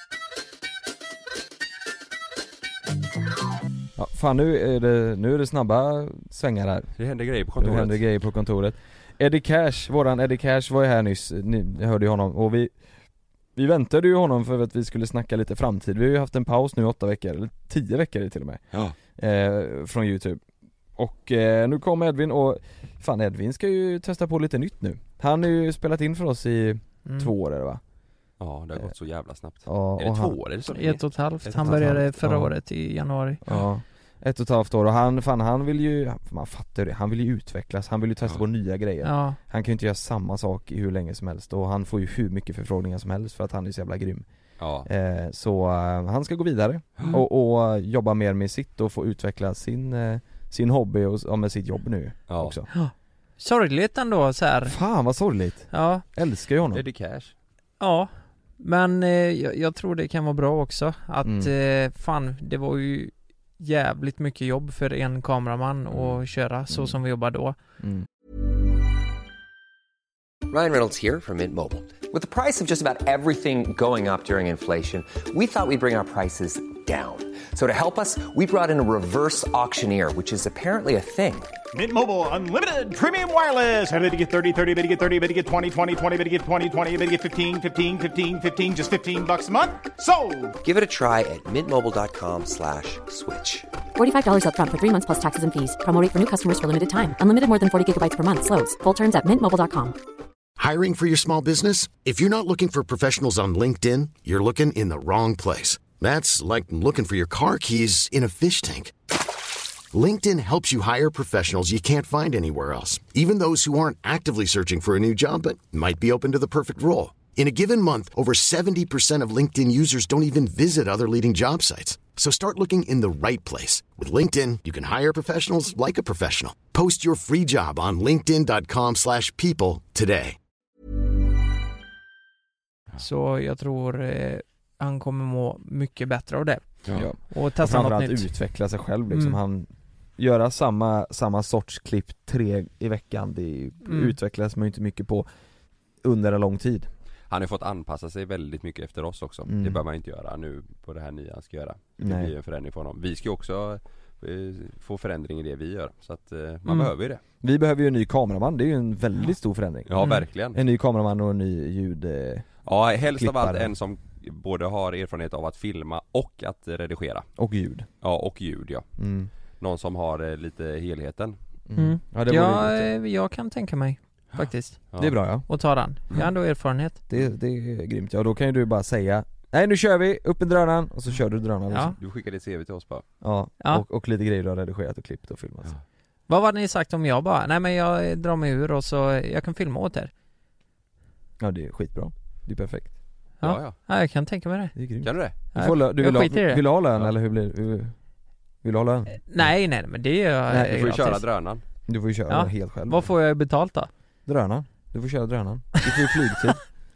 Ja, fan nu är det snabba svängar här. Det hände grejer på Nu kontoret. händer grejer på kontoret. Eddie Cash, våran Eddie Cash var ju här nyss, ni hörde ju honom, och vi väntade ju honom för att vi skulle snacka lite framtid. Vi har ju haft en paus nu 8 veckor, eller 10 veckor till och med, Ja. från YouTube. Och nu kommer Edvin, och fan, Edvin ska ju testa på lite nytt nu. Han har ju spelat in för oss i 2 år, är det va? Ja, det har gått så jävla snabbt. Ja, Är det och 2 han- år? Är det så? 1,5. Han började förra Ja. året i januari. Ja, 1,5 år, och han vill ju, man fattar det, han vill ju utvecklas, han vill ju testa på nya grejer. Ja. Han kan ju inte göra samma sak i hur länge som helst, och han får ju hur mycket förfrågningar som helst för att han är så jävla grym. Ja. Så han ska gå vidare och jobba mer med sitt och få utveckla sin hobby och med sitt jobb nu Ja. också. Sorgligt ändå så här. Fan vad sorgligt. Ja. Älskar ju honom. Eddie Cash. Ja. Men jag tror det kan vara bra också. Att fan, det var ju jävligt mycket jobb för en kameraman att köra så som vi jobbar då. Mm. Ryan Reynolds here from Mint Mobile. With the price of just about everything going up during inflation, we thought we'd bring our prices down. So to help us, we brought in a reverse auctioneer, which is apparently a thing. Mint Mobile Unlimited Premium Wireless. How to get 30, 30, bit to get 30, bit to get 20, 20, 20, bit to get 20, 20, bit to get 15, 15, 15, 15, just $15 a month? Sold! Give it a try at mintmobile.com/switch. $45 up front for 3 months plus taxes and fees. Promo rate for new customers for limited time. Unlimited more than 40 gigabytes per month slows. Full terms at mintmobile.com. Hiring for your small business? If you're not looking for professionals on LinkedIn, you're looking in the wrong place. That's like looking for your car keys in a fish tank. LinkedIn helps you hire professionals you can't find anywhere else, even those who aren't actively searching for a new job but might be open to the perfect role. In a given month, over 70% of LinkedIn users don't even visit other leading job sites. So start looking in the right place. With LinkedIn, you can hire professionals like a professional. Post your free job on linkedin.com/people today. Så jag tror han kommer må mycket bättre av det. Ja. Och Och testa något framförallt nytt. utveckla sig själv liksom. Mm. Han göra samma sorts klipp 3 i veckan, det utvecklas man ju inte mycket på under en lång tid. Han har fått anpassa sig väldigt mycket efter oss också. Det bör man inte göra nu på det här nya han ska göra. Det Nej. blir en förändring för honom. Vi ska ju också få förändring i det vi gör. Så att man behöver ju det. Vi behöver ju en ny kameraman, det är ju en väldigt stor förändring. Ja, verkligen. En ny kameraman och en ny ljud. Ja, helst av allt klippare. en som både har erfarenhet av att filma och att redigera. Och ljud. Ja, och ljud, ja. Mm. Någon som har lite helheten. Ja, det vore jag kan tänka mig faktiskt. Ja. Det är bra, ja. Och ta den. Jag har ändå erfarenhet. Det är grymt. Ja, då kan ju du bara säga nej nu kör vi, upp med drönaren och så kör du drönaren. Ja. Du skickar ditt CV till oss bara. Ja, Ja. och lite grejer du har redigerat och klippt och filmat. Ja. Vad var det ni sagt om jag bara? Nej men jag drar mig ur och så jag kan filma åt er. Ja, det är skitbra. Det är perfekt. Ja. Ja, jag kan tänka mig det. Det är grymt. Kan du det? Du får du jag skiter i det. vill du ha lön Ja. eller hur blir vill du ha lön? Nej, men det är jag. Nej, Du får ju köra drönaren. Du får ju köra Ja. helt själv. Vad får jag betalt då? Drönaren. Du får köra drönaren. Du får ju flygtid.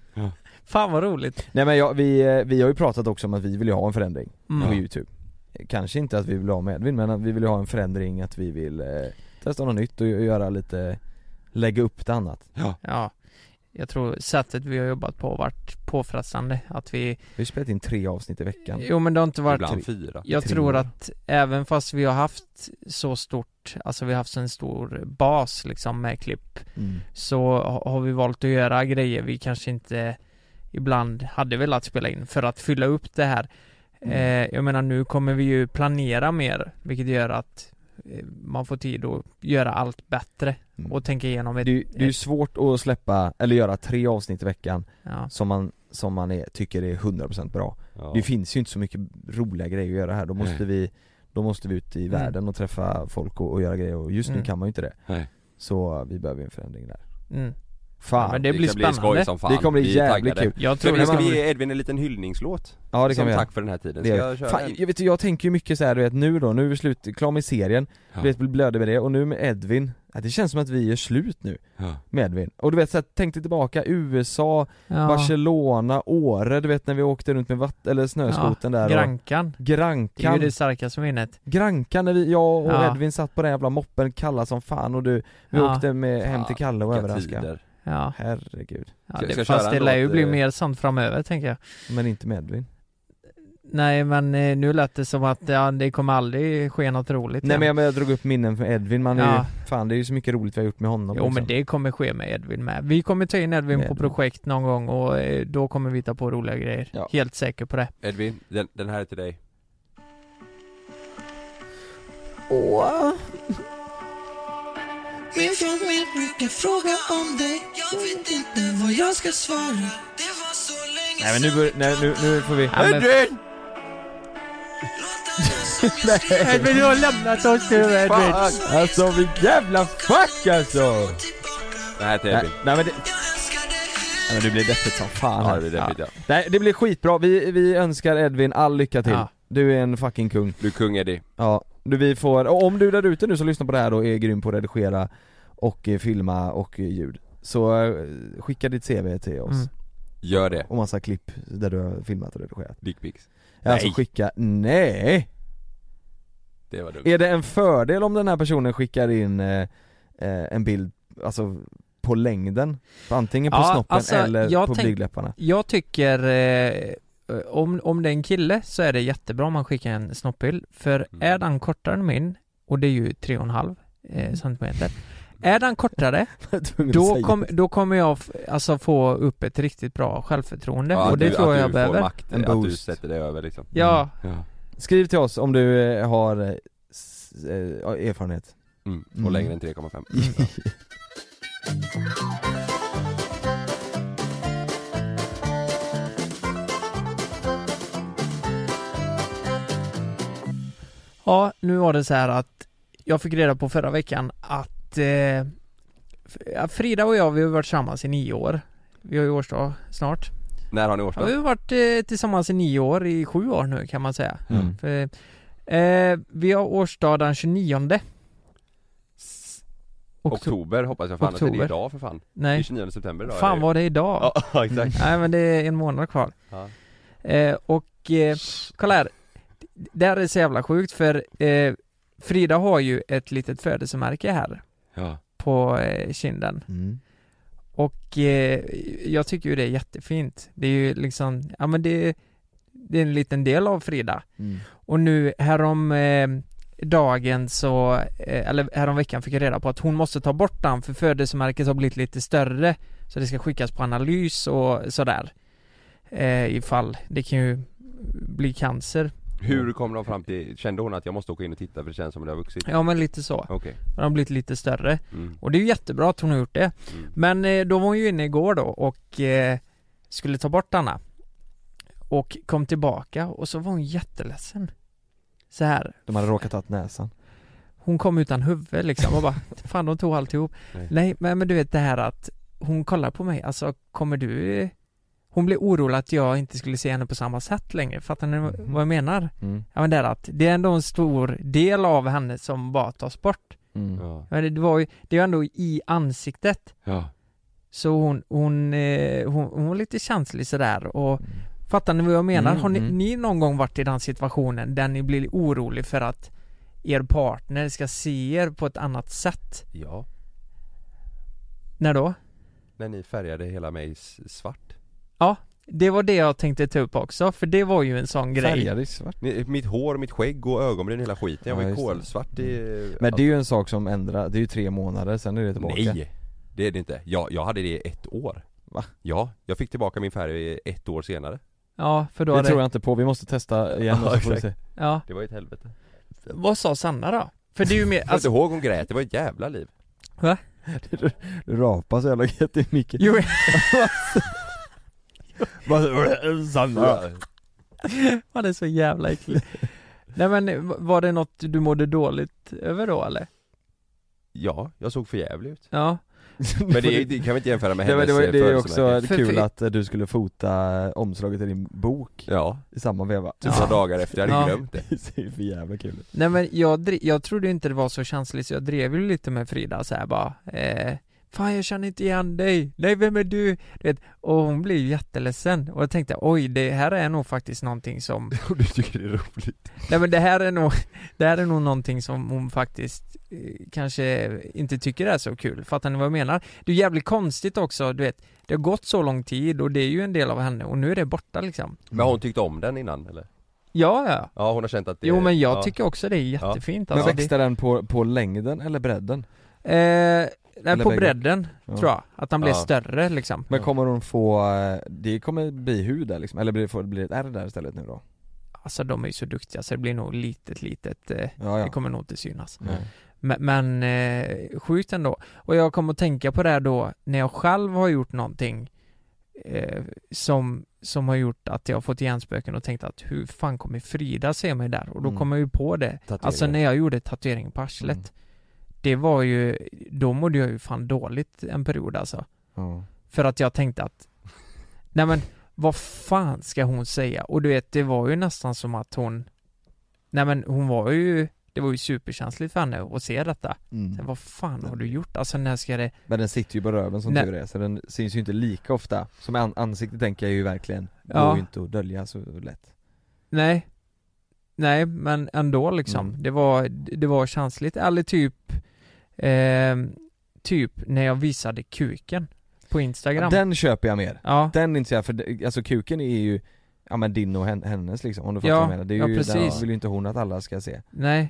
Fan vad roligt. Nej men vi har ju pratat också om att vi vill ju ha en förändring på YouTube. Kanske inte att vi vill ha med Edvin, men att vi vill ha en förändring, att vi vill testa något nytt och göra lite, lägga upp det annat. Ja. Jag tror sättet vi har jobbat på har varit påfrestande. Att vi har spelat in 3 avsnitt i veckan. Jo men det har inte varit Ibland 4. Jag tror att även fast vi har haft så stort, alltså vi har haft så en stor bas liksom med klipp, så har vi valt att göra grejer vi kanske inte ibland hade velat spela in för att fylla upp det här. Jag menar nu kommer vi ju planera mer, vilket gör att man får tid att göra allt bättre och tänka igenom det är ju svårt att släppa eller göra 3 avsnitt i veckan som man tycker är 100% bra. Det finns ju inte så mycket roliga grejer att göra här. Då måste vi ut i världen och träffa folk och göra grejer, och just nu kan man ju inte det. Nej. Så vi behöver en förändring där. Fan, ja, men det blir spännande. Skoj som fan. Det kommer bli jävligt kul. Jag tror vi ska ge Edvin en liten hyllningslåt. Ja, det kan som vi tack göra. för den här tiden. Jag tänker ju mycket så här, du vet, nu är vi klar med serien. Du vet, vi blöder med det, och nu med Edvin. Det känns som att vi är slut nu med Edvin. Och du vet, så här, tänkte tillbaka USA, Barcelona, Åre, du vet när vi åkte runt med snöskoten där. Grankan. Och Det är ju det starkaste minnet. Grankan, när jag och Edvin satt på den jävla moppen, kalla som fan, och vi åkte hem till Kalle och överraskade. Ja. Herregud. Ja, fast det lär ju bli mer sant framöver, tänker jag. Men inte med Edvin. Nej, men nu lät det som att det kommer aldrig ske något roligt. Nej, men jag drog upp minnen för Edvin. Fan, det är ju så mycket roligt vi har gjort med honom. Jo, liksom. Men det kommer ske med Edvin med. Vi kommer ta in Edvin på projekt någon gång, och då kommer vi ta på roliga grejer. Ja. Helt säker på det. Edvin, den här är till dig. Min familj brukar fråga om dig. Jag vet inte vad jag ska svara. Det var så länge. Nej, men nu får vi... Edvin! Edvin, du har lämnat oss nu, Edvin. Alltså, vi jävla fuck alltså. Det här är till Edvin. Nej, men det blir deppigt som fan. Ja, det blir deppigt, ja. Nej, det blir skitbra. Vi önskar Edvin all lycka till. Ja. Du är en fucking kung. Du är kung, Eddie. Ja, vi får, och om du där ute nu som lyssnar på det här och är grym på att redigera och filma och ljud, så skicka ditt CV till oss. Gör det. Och massa klipp där du har filmat och redigerat. Dickpics. Alltså skicka, nej. Det var dumt. Är det en fördel om den här personen skickar in en bild, alltså på längden, antingen på snoppen alltså, eller på blygdläpparna? Jag tycker om det är en kille så är det jättebra om man skickar en snoppbild, för är den kortare än min, och det är ju 3,5 centimeter, är den kortare då kommer jag alltså få upp ett riktigt bra självförtroende, och det tror jag behöver. Makt, en boost. Att du sätter det över liksom. Ja. Skriv till oss om du har erfarenhet. Och längre än 3,5. Ja, nu var det så här att jag fick reda på förra veckan att Frida och jag, vi har varit tillsammans i 9 år. Vi har ju årsdag snart. När har ni årsdag? Ja, vi har varit tillsammans i 9 år, i 7 år nu kan man säga. För, vi har årsdag den 29 Oktober hoppas jag, fan att det är idag för fan. Nej. Det är 29 september idag. Fan var det idag? Ja, exakt. Nej, men det är en månad kvar. Ja. Kolla här. Det här är så jävla sjukt, för Frida har ju ett litet födelsemärke här på kinden. Och jag tycker ju det är jättefint. Det är ju liksom, ja men det är en liten del av Frida. Och nu dagen så, eller härom veckan fick jag reda på att hon måste ta bort den, för födelsemärket har blivit lite större, så det ska skickas på analys och sådär. Ifall det kan ju bli cancer. Hur kom de fram till, kände hon att jag måste åka in och titta för det känns som att det har vuxit? Ja, men lite så. Okay. De har blivit lite större. Och det är ju jättebra att hon har gjort det. Men då var hon ju inne igår då och skulle ta bort denna. och kom tillbaka och så var hon jätteledsen. Så här. De hade råkat att näsan. Hon kom utan huvud liksom och bara, fan de tog alltihop. Nej, men du vet det här att hon kollar på mig, alltså kommer du... Hon blev orolig att jag inte skulle se henne på samma sätt längre. Fattar ni vad jag menar? Ja, men det är att det är ändå en stor del av henne som bara tas bort. Ja, det är ändå i ansiktet. Ja. Så hon var lite känslig sådär. Och fattar ni vad jag menar? Har ni någon gång varit i den situationen där ni blir orolig för att er partner ska se er på ett annat sätt? Ja. När då? När ni färgade hela mig svart. Ja, det var det jag tänkte ta upp också. För det var ju en sån grej. Färgade svart. Mitt hår, mitt skägg och ögonbryn, hela skiten. Jag var ju kolsvart. Men det är ju en sak som ändrar. Det är ju 3 månader, sen är det tillbaka. Nej, det är det inte. Jag hade det i 1 år. Va? Ja, jag fick tillbaka min färg 1 år senare. Ja, för då det tror jag inte på. Vi måste testa igen och så får vi se. Ja. Det var ju ett helvete. Vad sa Sanna då? För det är ju mer... Jag inte ihåg hon grät, det var ett jävla liv. Va? Du rapar så jävla gett i micken. Jo. Sanna. Var det så jävla äckligt. Nej men var det något du mådde dåligt över då eller? Ja, jag såg för jävligt ut. Ja. Men det kan vi inte jämföra med hennes det är också För kul att du skulle fota omslaget i din bok. Ja. I samma veva. Några dagar efter, jag hade glömt det. Det ser för jävla kul. Nej men jag trodde inte det var så känsligt, så jag drev ju lite med Frida så här bara fan jag känner inte igen dig. Nej, vem är du? Du vet, och hon blev ju jätteledsen. Och jag tänkte, oj, det här är nog faktiskt någonting som... Och du tycker det är roligt. Nej men det här är nog någonting som hon faktiskt kanske inte tycker är så kul. Fattar ni vad jag menar? Det är jävligt konstigt också, du vet. Det har gått så lång tid och det är ju en del av henne. Och nu är det borta liksom. Men hon tyckte om den innan, eller? Ja. Ja, hon har känt att det... Jo, men jag tycker också det är jättefint. Men växte den på längden eller bredden? Nej, på bredden tror jag. Att han blev större liksom. Men kommer hon få... Det kommer bli hud där liksom? Eller blir det ett ärr där istället nu då? Alltså de är ju så duktiga så det blir nog litet. Det kommer nog inte synas. Men sjukt ändå. Och jag kommer att tänka på det här då när jag själv har gjort någonting som har gjort att jag har fått hjärnspöken och tänkt att hur fan kommer Frida se mig där? Och då kommer jag ju på det. Alltså när jag gjorde tatuering på arslet. Det var ju, då mådde jag ju fan dåligt en period alltså. För att jag tänkte att nej men vad fan ska hon säga? Och du vet, det var ju nästan som att hon var ju, det var ju superkänsligt för henne att se detta. Så, vad fan har du gjort? Alltså när ska det... Men den sitter ju på röven som tur är, så den syns ju inte lika ofta. Som ansiktet tänker jag ju verkligen går ju inte att dölja så lätt. Nej, men ändå liksom. Det var känsligt. Eller typ när jag visade kuken på Instagram. Den köper jag mer. Ja. Den inte jag, för alltså kuken är ju men din och hennes liksom, om du fattar vad jag menar. Det är ju, precis. Vill ju inte hon att alla ska se. Nej,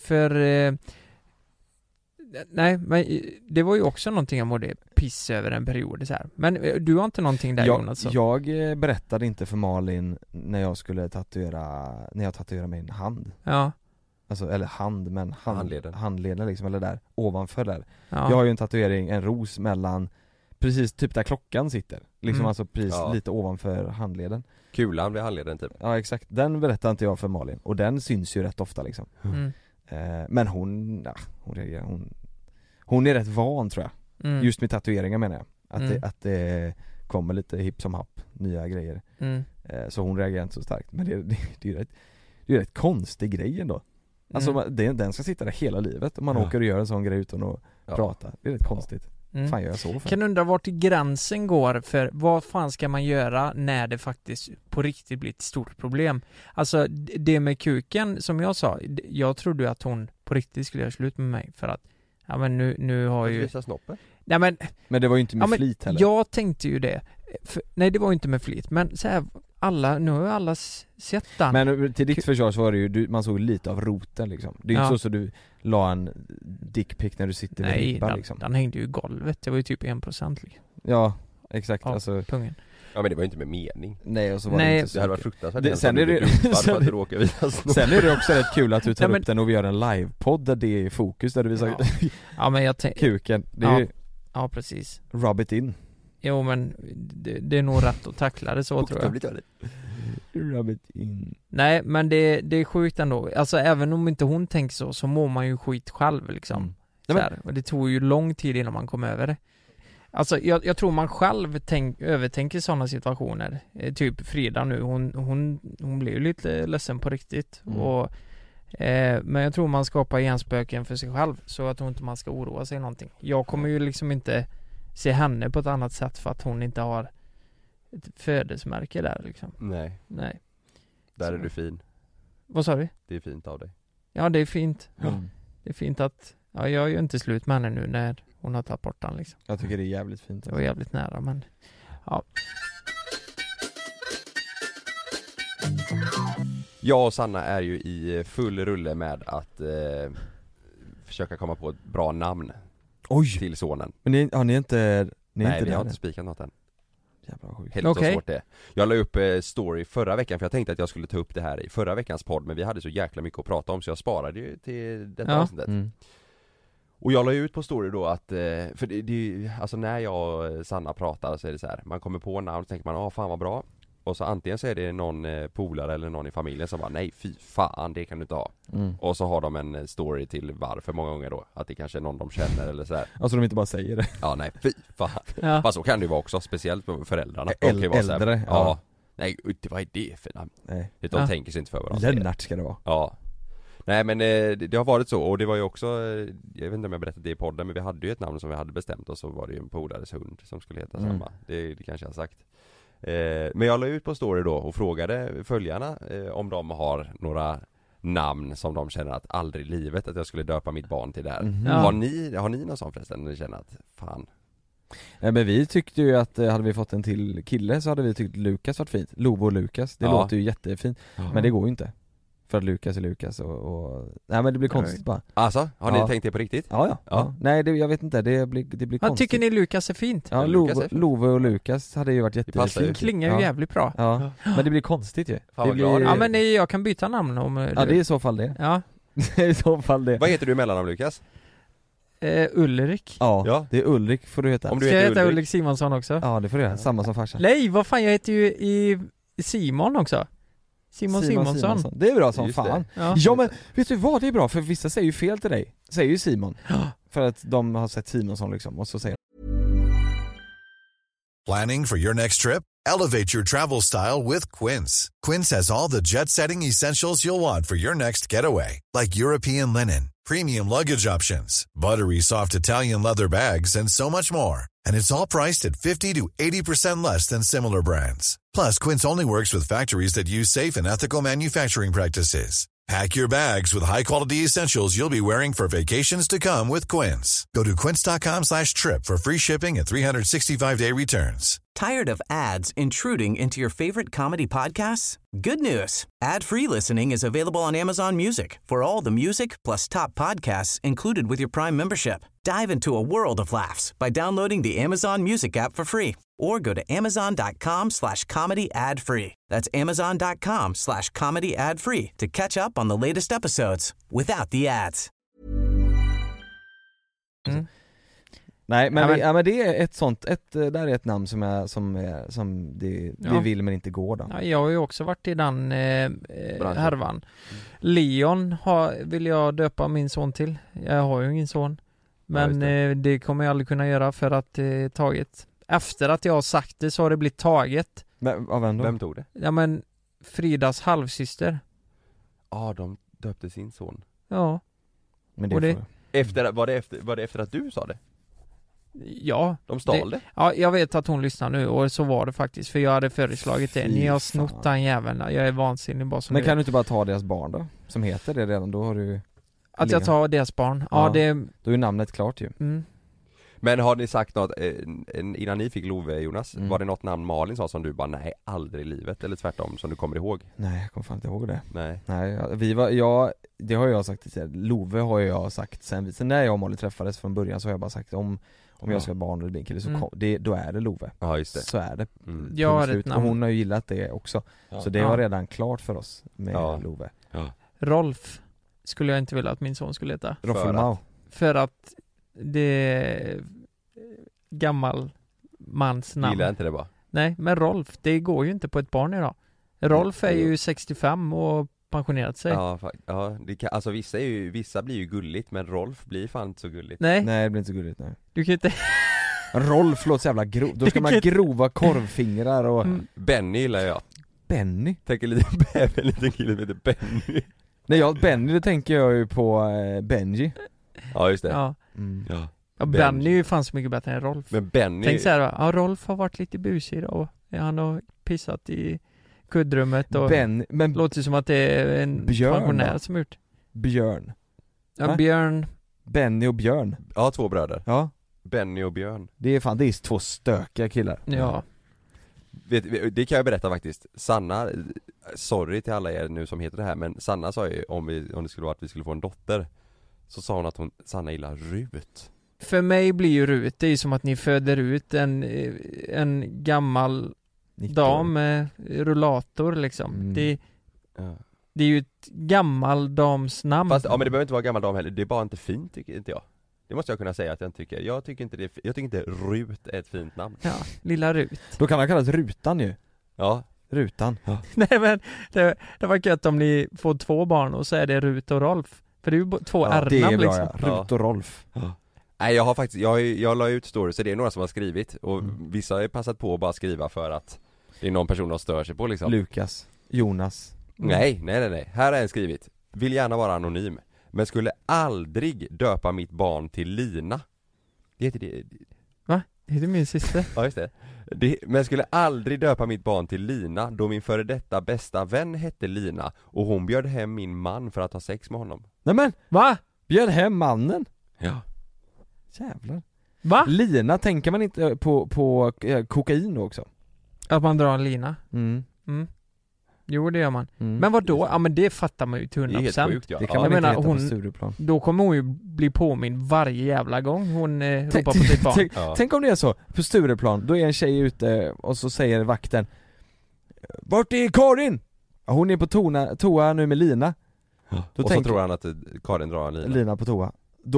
nej, men det var ju också någonting jag mådde piss över en period så här. Men du har inte någonting där, Jonas? Jag berättade inte för Malin när jag skulle tatuerade min hand. Ja. Alltså, eller hand, men handleden liksom, eller där, ovanför där. Ja. Jag har ju en tatuering, en ros mellan, precis typ där klockan sitter. Liksom alltså precis lite ovanför handleden. Kulan vid handleden typ. Ja, exakt. Den berättade inte jag för Malin. Och den syns ju rätt ofta liksom. Men hon är rätt van tror jag. Just med tatueringar menar jag. Att det kommer lite hipp som happ, nya grejer. Så hon reagerar inte så starkt. Men det är ju rätt konstig grej ändå. Alltså den ska sitta där hela livet. Om man åker och gör en sån grej utan att prata. Det är rätt konstigt. Fan gör jag så för? Kan undra vart gränsen går för vad fan ska man göra när det faktiskt på riktigt blir ett stort problem. Alltså det med kuken som jag sa, jag trodde att hon på riktigt skulle göra slut med mig för att men nu har ju... Visa snoppen? Nej, men det var ju inte med flit heller. Jag tänkte ju det. Nej, det var ju inte med flit. Men så här, nu har ju alla sett den. Men till ditt försvar så var det ju, man såg lite av roten liksom. Det är ju inte så du la en dickpick när du sitter vid ribban liksom. Den hängde ju i golvet. Det var ju typ 1% liksom. Ja, exakt. Alltså pungen. Ja, men det var ju inte med mening. Nej, och så var det inte så. Det hade varit fruktansvärt. Sen är det också rätt kul att du tar upp den och vi gör en livepodd där det är fokus, där du visar men jag kuken. Det är ju, precis. Rub it in. Jo, men det är nog rätt att tackla det så tror jag. Rabbit in. Nej, men det är sjukt ändå. Alltså även om inte hon tänker så mår man ju skit själv liksom. Så här. Och det tog ju lång tid innan man kom över det. Alltså jag tror man själv övertänker sådana situationer. Typ Frida nu, hon blev ju lite ledsen på riktigt. Och, men jag tror man skapar genspöken för sig själv. Så att hon inte man ska oroa sig någonting. Jag kommer ju liksom inte se henne på ett annat sätt för att hon inte har ett födelsemärke där liksom. Nej. Där så. är du fin. Vad sa du? Det är fint av dig. Ja, det är fint. Det är fint att jag är ju inte slut med henne nu när hon har tagit bort den liksom. Jag tycker det är jävligt fint. Det var jävligt nära, men ja. Jag och Sanna är ju i full rulle med att försöka komma på ett bra namn. Till sonen. Men ni är inte Nej, vi där har inte än? spikat något än. Jävla sjukt. Helt så svårt det. Jag la upp story förra veckan för jag tänkte att jag skulle ta upp det här i förra veckans podd, men vi hade så jäkla mycket att prata om så jag sparade ju till detta avsnittet. Och jag la ut på story då att, för det alltså när jag och Sanna pratar så är det så här, man kommer på namn och tänker man, fan vad bra. Och så antingen så är det någon polare eller någon i familjen som bara, nej fy fan, det kan du inte ha. Och så har de en story till varför många gånger då, att det kanske är någon de känner eller så här. Alltså de inte bara säger det. Ja, nej, fy fan. Ja. Fast så kan det ju vara också, speciellt för föräldrarna. Äldre, ja. Nej, vad är det för namn? Nej. De tänker sig inte för varandra. Lennart ska det vara. Ja. Nej men det har varit så, och det var ju också, jag vet inte om jag berättade det i podden, men vi hade ju ett namn som vi hade bestämt och så var det ju en polares hund som skulle heta samma. Det kanske jag har sagt. Men jag la ut på story då och frågade följarna om de har några namn som de känner att aldrig i livet att jag skulle döpa mitt barn till det här. Har ni någon sån förresten när ni känner att fan? Nej, men vi tyckte ju att hade vi fått en till kille så hade vi tyckt Lukas varit fint. Love och Lukas, det låter ju jättefint. Men det går ju inte. För att Lukas är Lukas och nej men det blir konstigt bara. Alltså, har ni tänkt det på riktigt? Ja. Nej, jag vet inte, det blir konstigt. Tycker ni Lukas är fint? Ja, Love och Lukas hade ju varit jättefint. Klingar ju jävligt bra. Ja, men det blir konstigt ju. Fan, det blir... Ja, men jag kan byta namn om Ja, det är i så fall det. Ja. Det är i så fall det. Vad heter du mellan Lukas? Ulrik. Ja, det är Ulrik får du heta. Om du Ska jag heter heta Ulrik Simonsson också? Ja, det får du göra, samma som farsan. Nej, vad fan, jag heter ju i Simon också. Simon Simonsson. Det är bra som fan. Ja, men vet du vad, det är bra för vissa säger ju fel till dig. Säger ju Simon. För att de har sett Simonsson liksom, och så säger Planning for your next trip? Elevate your travel style with Quince. Quince has all the jet-setting essentials you'll want for your next getaway, like European linen, premium luggage options, buttery soft Italian leather bags, and so much more. And it's all priced at 50 to 80% less than similar brands. Plus, Quince only works with factories that use safe and ethical manufacturing practices. Pack your bags with high-quality essentials you'll be wearing for vacations to come with Quince. Go to quince.com/trip for free shipping and 365-day returns. Tired of ads intruding into your favorite comedy podcasts? Good news. Ad-free listening is available on Amazon Music for all the music plus top podcasts included with your Prime membership. Dive into a world of laughs by downloading the Amazon Music app for free or go to amazon.com/comedy ad-free. That's amazon.com/comedy ad-free to catch up on the latest episodes without the ads. Nej, men det är ett sånt, där är ett namn som det vill men inte går då. Ja, jag har ju också varit i den härvan. Leon vill jag döpa min son till. Jag har ju ingen son. Men det kommer jag aldrig kunna göra för att taget. Efter att jag har sagt det så har det blivit taget. Men, av vem då? Vem tog det? Ja, men Fridas halvsyster. Ja, de döpte sin son. Ja. Men Var det efter att du sa det? Ja. De stal det? Ja, jag vet att hon lyssnar nu och så var det faktiskt. För jag hade föreslagit det. Ni har snott den jäveln. Jag är vansinnig bara som. Men kan du inte bara ta deras barn då? Som heter det redan, då har du... Att jag tar deras barn? Ja, då är namnet klart ju. Men har ni sagt något innan ni fick Love, Jonas? Var det något namn Malin sa som du bara, nej, aldrig i livet? Eller tvärtom, som du kommer ihåg? Nej, jag kommer fan inte ihåg det. Nej, det har jag sagt tidigare. Love har jag sagt sen när jag och Molly träffades från början, så har jag bara sagt om jag ska ha barn eller bli så då är det Love. Ja, just det. Så är det. Jag har ett namn. Och hon har ju gillat det också. Så det var redan klart för oss med Love. Rolf skulle jag inte vilja att min son skulle heta. För att det är gammal mans namn. Gillar inte det bara? Nej, men Rolf, det går ju inte på ett barn idag. Rolf är ju 65 och pensionerat sig. Ja, det kan, alltså vissa blir ju gulligt, men Rolf blir fan inte så gulligt. Nej, det blir inte så gulligt, nej. du kan inte... Rolf låter så jävla grov. Då ska man grova korvfingrar och... Benny gillar jag. Benny? Tänker en liten kille som heter Benny. Nej, Benny, det tänker jag ju på Benji. Ja, just det. Ja. Ja, Benny är ju fan så mycket bättre än Rolf. Men Benny... Tänk så här, ja, Rolf har varit lite busig idag. Han har pissat i kuddrummet och men låter som att det är en pensionär som gjort. Björn. Ja, Björn. Benny och Björn. Ja, 2 bröder. Ja. Benny och Björn. Det är 2 stökiga killar. Ja. Det kan jag berätta faktiskt. Sanna, sorry till alla er nu som heter det här, men Sanna sa ju om det skulle vara att vi skulle få en dotter, så sa hon att Sanna gillar Rut. För mig blir ju Rut, det är ju som att ni föder ut en gammal dam med rullator liksom. Det är ju ett gammaldamsnamn. Fast, men det behöver inte vara gammal dam heller. Det är bara inte fint, tycker inte jag. Det måste jag kunna säga att jag inte tycker. Jag tycker inte Rut är ett fint namn. Ja, lilla Rut. Då kan han kallas Rutan ju. Ja. Rutan. Ja. Nej, men det var gött om ni får 2 barn och så är det Rut och Rolf. För det är ju 2 R-namn det är bra, liksom. ja. Rut och Rolf. Ja. Nej, jag har faktiskt, jag la ut stories, så det är några som har skrivit. Och vissa har ju passat på att bara skriva för att det är någon person som stör sig på liksom. Lukas, Jonas. Nej. Här är en skrivit. Vill gärna vara anonym, men skulle aldrig döpa mitt barn till Lina. Det heter det. Va? Det heter min syster. Ja, just det. Men skulle aldrig döpa mitt barn till Lina, då min före detta bästa vän hette Lina och hon bjöd hem min man för att ha sex med honom. Nämen, va? Bjöd hem mannen? Ja. Jävlar. Va? Lina, tänker man inte på kokain då också? Att man drar en lina? Mm. Jo, det gör man. Men vad då? Ja, men det fattar man ju till 100%. Det är helt sjukt, ja. Det kan man inte veta på Stureplan. Då kommer hon ju bli påmind varje jävla gång hon ropar på sitt barn. Tänk om det är så, på Stureplan, då är en tjej ute och så säger vakten: vart är Karin? Ja, hon är på toa nu med Lina. Då och så tror han att Karin drar en Lina på toa.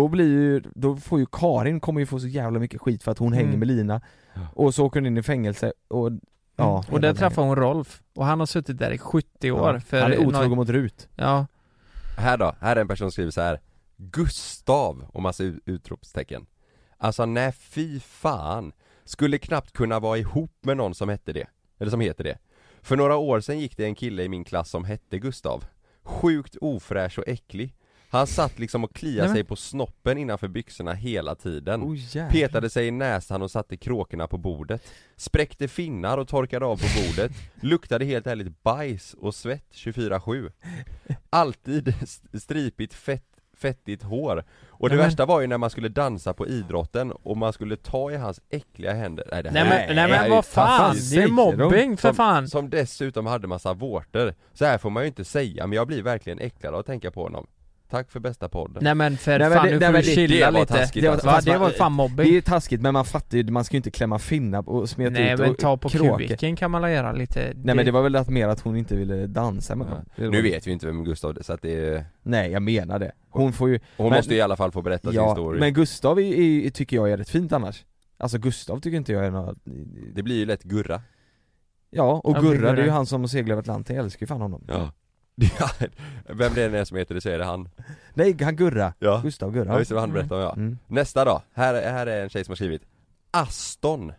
Då får ju Karin kommer ju få så jävla mycket skit för att hon hänger med Lina. Och så åker hon in i fängelse och och där träffar hon Rolf och han har suttit där i 70 år för han är otrogen mot Rut. Ja. Här är en person som skriver så här: Gustav och massa utropstecken. Alltså nej, fy fan. Skulle knappt kunna vara ihop med någon som hette det. Eller som heter det. För några år sedan gick det en kille i min klass som hette Gustav. Sjukt ofräsch och äcklig. Han satt liksom och kliade sig på snoppen innanför byxorna hela tiden. Petade sig i näsan och satte kråkorna på bordet. Spräckte finnar och torkade av på bordet. Luktade helt ärligt bajs och svett 24/7. Alltid stripigt fettigt hår. Och det värsta var ju när man skulle dansa på idrotten och man skulle ta i hans äckliga händer. Nej men vad fan, det är mobbing för fan. Som dessutom hade massa vårtor. Så här får man ju inte säga, men jag blir verkligen äcklad av att tänka på honom. Tack för bästa podden. Nej men nu får du chilla lite. Taskigt, det var fan mobbing. Det är taskigt, men man fattar ju, man ska ju inte klämma finnar och smeta ut och nej men ta på kuken kan man göra lite. Nej men det var väl mer att hon inte ville dansa med honom. Nu vet vi inte vem Gustav är, så att det är... Nej, jag menar det. Hon får ju... Hon måste i alla fall få berätta sin historia. Men Gustav tycker jag är rätt fint annars. Alltså Gustav tycker inte jag är något... Det blir ju lätt Gurra. Ja, och Gurra, det är ju han som seglar över Atlanten. Jag älskar ju fan honom. Ja. Vem det är som heter det, så är det han. Nej, han Gurra. Ja. Gustav Gurra. Ja, visst vad han berättade om, ja. Nästa då. Här är en tjej som har skrivit Aston.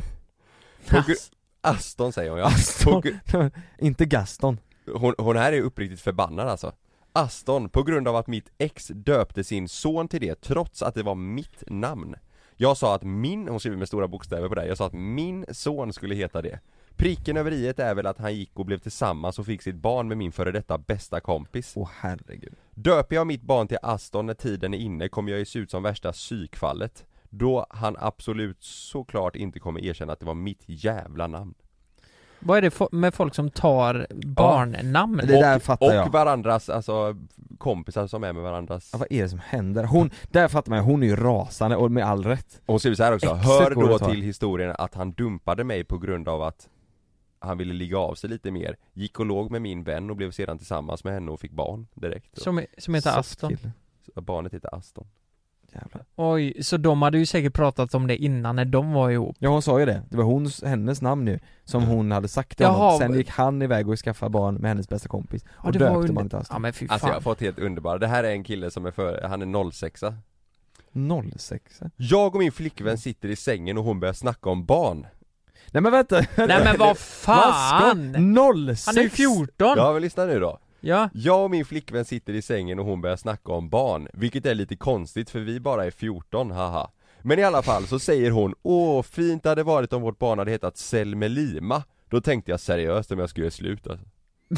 Aston säger hon, ja. Aston. Inte Gaston. Hon här är uppriktigt förbannad alltså. Aston, på grund av att mitt ex döpte sin son till det trots att det var mitt namn. Jag sa att hon skriver med stora bokstäver på det. Jag sa att min son skulle heta det. Pricken över iet är väl att han gick och blev tillsammans och fick sitt barn med min före detta bästa kompis. Åh herregud. Döper jag mitt barn till Aston när tiden är inne kommer jag ju se ut som värsta psykfallet. Då han absolut såklart inte kommer erkänna att det var mitt jävla namn. Vad är det med folk som tar barnnamn? Det där fattar jag. Och varandras, alltså kompisar som är med varandras. Ja, vad är det som händer? Där fattar man, hon är ju rasande och med all rätt. Och hon skriver så här också: hör då till historien att han dumpade mig på grund av att han ville ligga av sig lite mer. Gick och låg med min vän och blev sedan tillsammans med henne och fick barn direkt. Som heter Aston. Barnet heter Aston. Jävlar. Oj, så de hade ju säkert pratat om det innan när de var ihop. Ja, hon sa ju det. Det var hennes namn nu som hon hade sagt till honom. Sen gick han iväg och skaffade barn med hennes bästa kompis. Och det döpte var barnet till Astrid. Ja men fy fan. Alltså jag har fått helt underbara. Det här är en kille som är han är 06. 06? Jag och min flickvän sitter i sängen och hon börjar snacka om barn. Nej men vänta. Nej men vad fan! 06? Han är ju 14! Ja men lyssna nu då. Ja. Jag och min flickvän sitter i sängen och hon börjar snacka om barn. Vilket är lite konstigt för vi bara är 14, haha. Men i alla fall så säger hon: åh, fint det hade varit om vårt barn hade hetat Selmelima. Då tänkte jag seriöst om jag skulle göra slut alltså.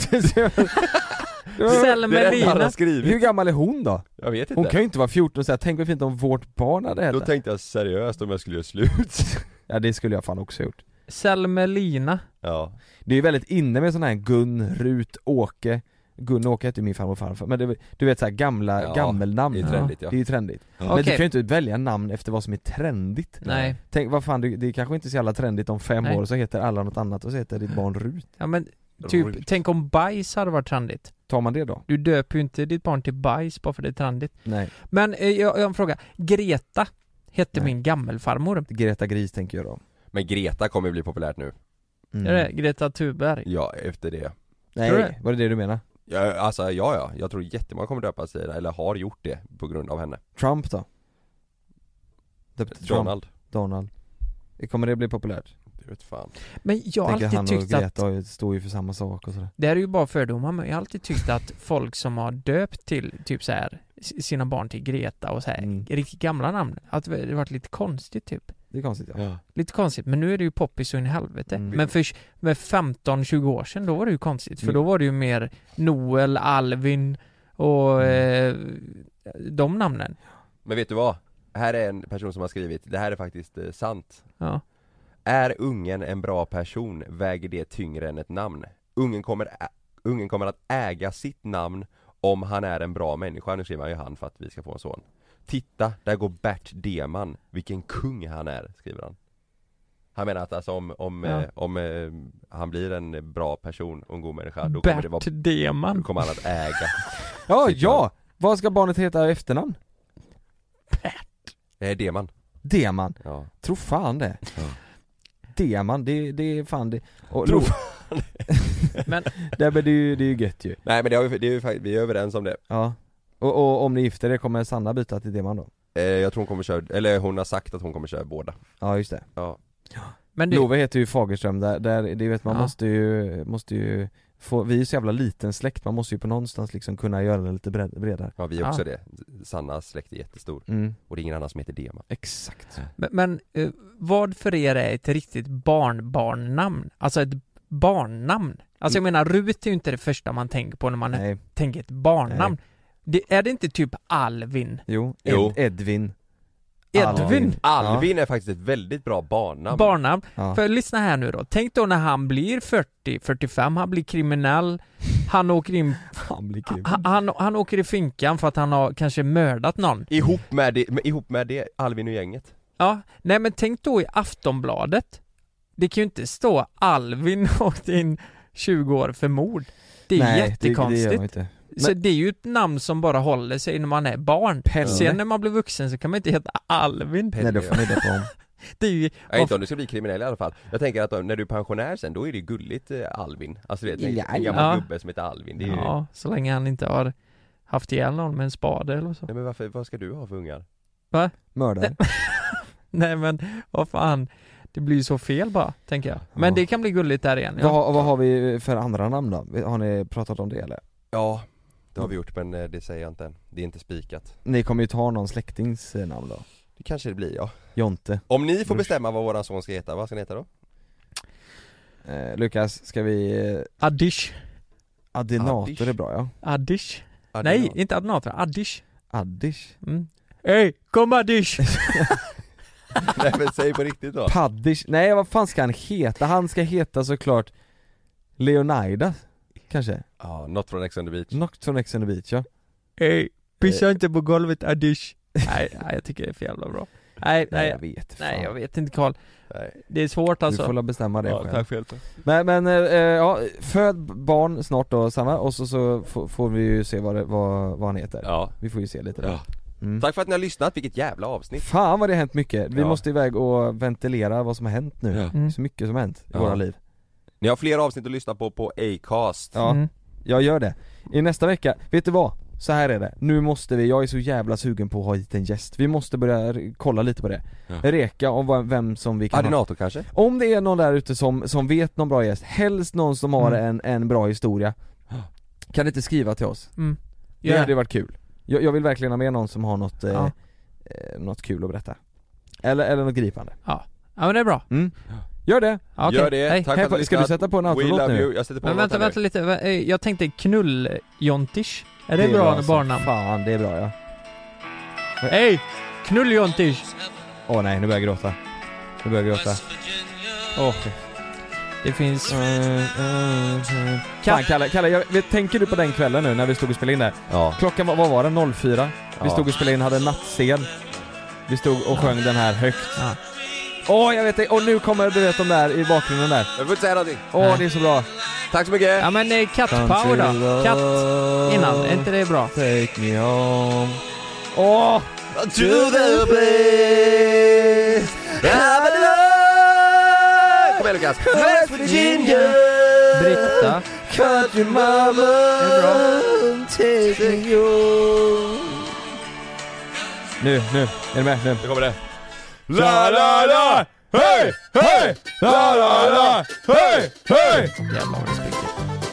Selmelina. Hur gammal är hon då? Jag vet inte. Hon kan ju inte vara 14 och säga, tänk vad fint om vårt barn hade hetat. Då tänkte jag seriöst om jag skulle göra slut. Ja det skulle jag fan också gjort. Selmelina. Ja. Det är ju väldigt inne med sån här Gun, Rut, Åke. Gun och Åke heter min farmor och farfar. Men det, du vet så här gammelnamn. Det är trendigt, ja. Det är ju trendigt. Ja. Men du kan ju inte välja namn efter vad som är trendigt. Nej. Tänk, vad fan, det är kanske inte så jävla trendigt om 5 år så heter alla något annat och så heter ditt barn Rut. Ja men typ, tänk om bajs hade varit trendigt. Tar man det då? Du döper ju inte ditt barn till bajs bara för det är trendigt. Nej. Men jag har en fråga. Greta hette min gammelfarmor. Greta Gris tänker jag då. Men Greta kommer bli populärt nu. Är det Greta Thunberg? Ja, efter det. Nej, var det du menar? Ja, alltså ja. Jag tror jättemånga kommer döpa sig eller har gjort det på grund av henne. Trump då? Donald. Kommer det bli populärt? Det vet fan. Men jag har alltid han tyckt och Greta står ju för samma sak och sådär. Det här är ju bara fördomar, men jag har alltid tyckt att folk som har döpt till typ så här sina barn till Greta och så här riktigt gamla namn, att det har varit lite konstigt typ. Det är konstigt, ja. Lite konstigt, men nu är det ju poppis och in i helvete. Men för med 15-20 år sedan, då var det ju konstigt. För då var det ju mer Noel, Alvin och de namnen. Men vet du vad? Här är en person som har skrivit, det här är faktiskt sant. Ja. Är ungen en bra person väger det tyngre än ett namn. Ungen kommer att äga sitt namn om han är en bra människa. Nu skriver han ju han för att vi ska få en son. Titta, där går Bert Deman. Vilken kung han är, skriver han. Han menar att alltså om han blir en bra person och en god människa, då kommer det vara Deman. Då kommer han att äga. Ja. Vad ska barnet heta i efternamn? Bert. Deman. Ja. Tror fan det. Ja. Deman, det är fan det. Tror fan men det är ju gött ju. Nej men vi är överens om det. Ja. Och om ni gifter er, kommer Sanna byta till Deman då? Jag tror hon kommer köra, eller hon har sagt att hon kommer köra båda. Ja just det. Ja. Men Love heter ju Fagerström där det vet man måste ju få, vi är så jävla liten släkt, man måste ju på någonstans liksom kunna göra det lite bredare. Ja vi är också det. Sannas släkt är jättestor. Och det är ingen annan som heter Deman. Exakt. Men vad för er är ett riktigt barnnamn? Alltså ett barnnamn. Alltså jag menar, Rut är ju inte det första man tänker på när man tänker ett barnnamn. Är det inte typ Alvin? Jo. Edvin. Alvin är faktiskt ett väldigt bra barnnamn. Ja. För lyssna här nu då. Tänk då när han blir 40-45, han blir kriminell. Han åker in han åker i finkan för att han har kanske mördat någon. Ihop med det Alvin och gänget. Ja, nej men tänk då i Aftonbladet. Det kan ju inte stå Alvin åkte in 20 år för mord. Det är jättekonstigt. Det gör inte. Så det är ju ett namn som bara håller sig när man är barn. Pelle. Sen när man blir vuxen så kan man inte heta Alvin. Nej, då får ni döpa om. Det är ju... Jag inte om du ska bli kriminell i alla fall. Jag tänker att när du är pensionär sen, då är det gulligt Alvin. Alltså det är en gammal gubbe som heter Alvin. Det är ju... så länge han inte har haft ihjäl någon med en spade eller så. Nej men vad ska du ha för ungar? Va? Mördare. Nej men, vad fan. Det blir ju så fel bara, tänker jag. Men det kan bli gulligt där igen. Ja. Vad har vi för andra namn då? Har ni pratat om det eller? Ja, det har vi gjort, men det säger jag inte än. Det är inte spikat. Ni kommer ju ta någon släktings namn då? Det kanske det blir, ja. Jonte. Om ni får bestämma vad våran son ska heta, vad ska han heta då? Lukas, ska vi... Addish. Adinator är bra, ja. Addish. Nej, inte Adinator, Addish. Addish. Hej, kom Addish. Nej men säg på riktigt då. Paddish. Nej, vad fan ska han heta? Han ska heta såklart Leonidas, kanske. Ja, något från Ex on the Beach. Något från Ex on the Beach, ja. Hej, pissa inte på golvet, Addish. Nej, jag tycker det är för jävla bra. Nej, jag vet inte Carl. Det är svårt alltså. Du får bestämma det själv. Tack för hjälpen. Men föd barn snart då, Sanna. Och så får vi ju se vad han heter. Ja. Vi får ju se lite där. Tack för att ni har lyssnat, vilket jävla avsnitt. Fan vad det har hänt mycket. Vi Ja. måste iväg och ventilera vad som har hänt nu. Ja. Så mycket som har hänt i Ja. våra liv. Ni har fler avsnitt att lyssna på Acast. Ja, jag gör det. I nästa vecka, vet du vad? Så här är det, nu måste vi, jag är så jävla sugen på att ha hit en gäst. Vi måste börja kolla lite på det. Reka om vem som vi kan Adinator kanske? Om det är någon där ute som vet någon bra gäst, helst någon som har en bra historia, kan inte skriva till oss. Det hade varit kul. Jag vill verkligen ha med någon som har något kul att berätta. Eller något gripande. Ja men det är bra. Gör det. Ja, okej. Gör det. Hej. Tack för att du Ska du sätta på en outro-låt nu? Jag sätter på Men vänta lite. Jag tänkte knull-Jontish. Är det bra alltså. barnnamn? Fan, det är bra, ja. Hej! Knull-Jontish. Nej, nu börjar jag gråta. Det finns... Fan Kalle, tänker du på den kvällen nu när vi stod och spelade in där? Ja. Klockan vad var det? 04? Vi Ja. stod och spelade in, hade en nattscen. Vi stod och sjöng den här högt. Ja. Jag vet det, och nu kommer du vet de där i bakgrunden där. Jag får inte säga någonting. Det är så bra. Tack så mycket. Ja men katt-power då. Katt innan, är inte det bra? Take me home. To the place. Kom igen Lukas. West Virginia. Britta. Country mama. Det är bra. Take me home. Nu, är du med? Nu. Nu kommer det. La la la, hej, hej, la la la, hej, hej. Jävlar vad det spricker.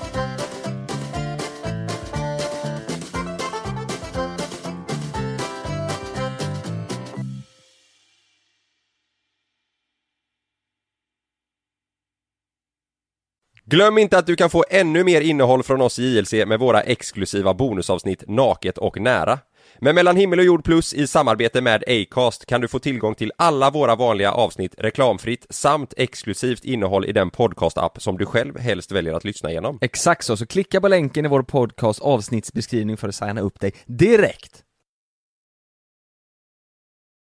Glöm inte att du kan få ännu mer innehåll från oss i JLC med våra exklusiva bonusavsnitt Naket och nära. Men Mellan himmel och jord plus i samarbete med Acast kan du få tillgång till alla våra vanliga avsnitt reklamfritt samt exklusivt innehåll i den podcast-app som du själv helst väljer att lyssna igenom. Exakt så klicka på länken i vår podcast avsnittsbeskrivning för att signa upp dig direkt.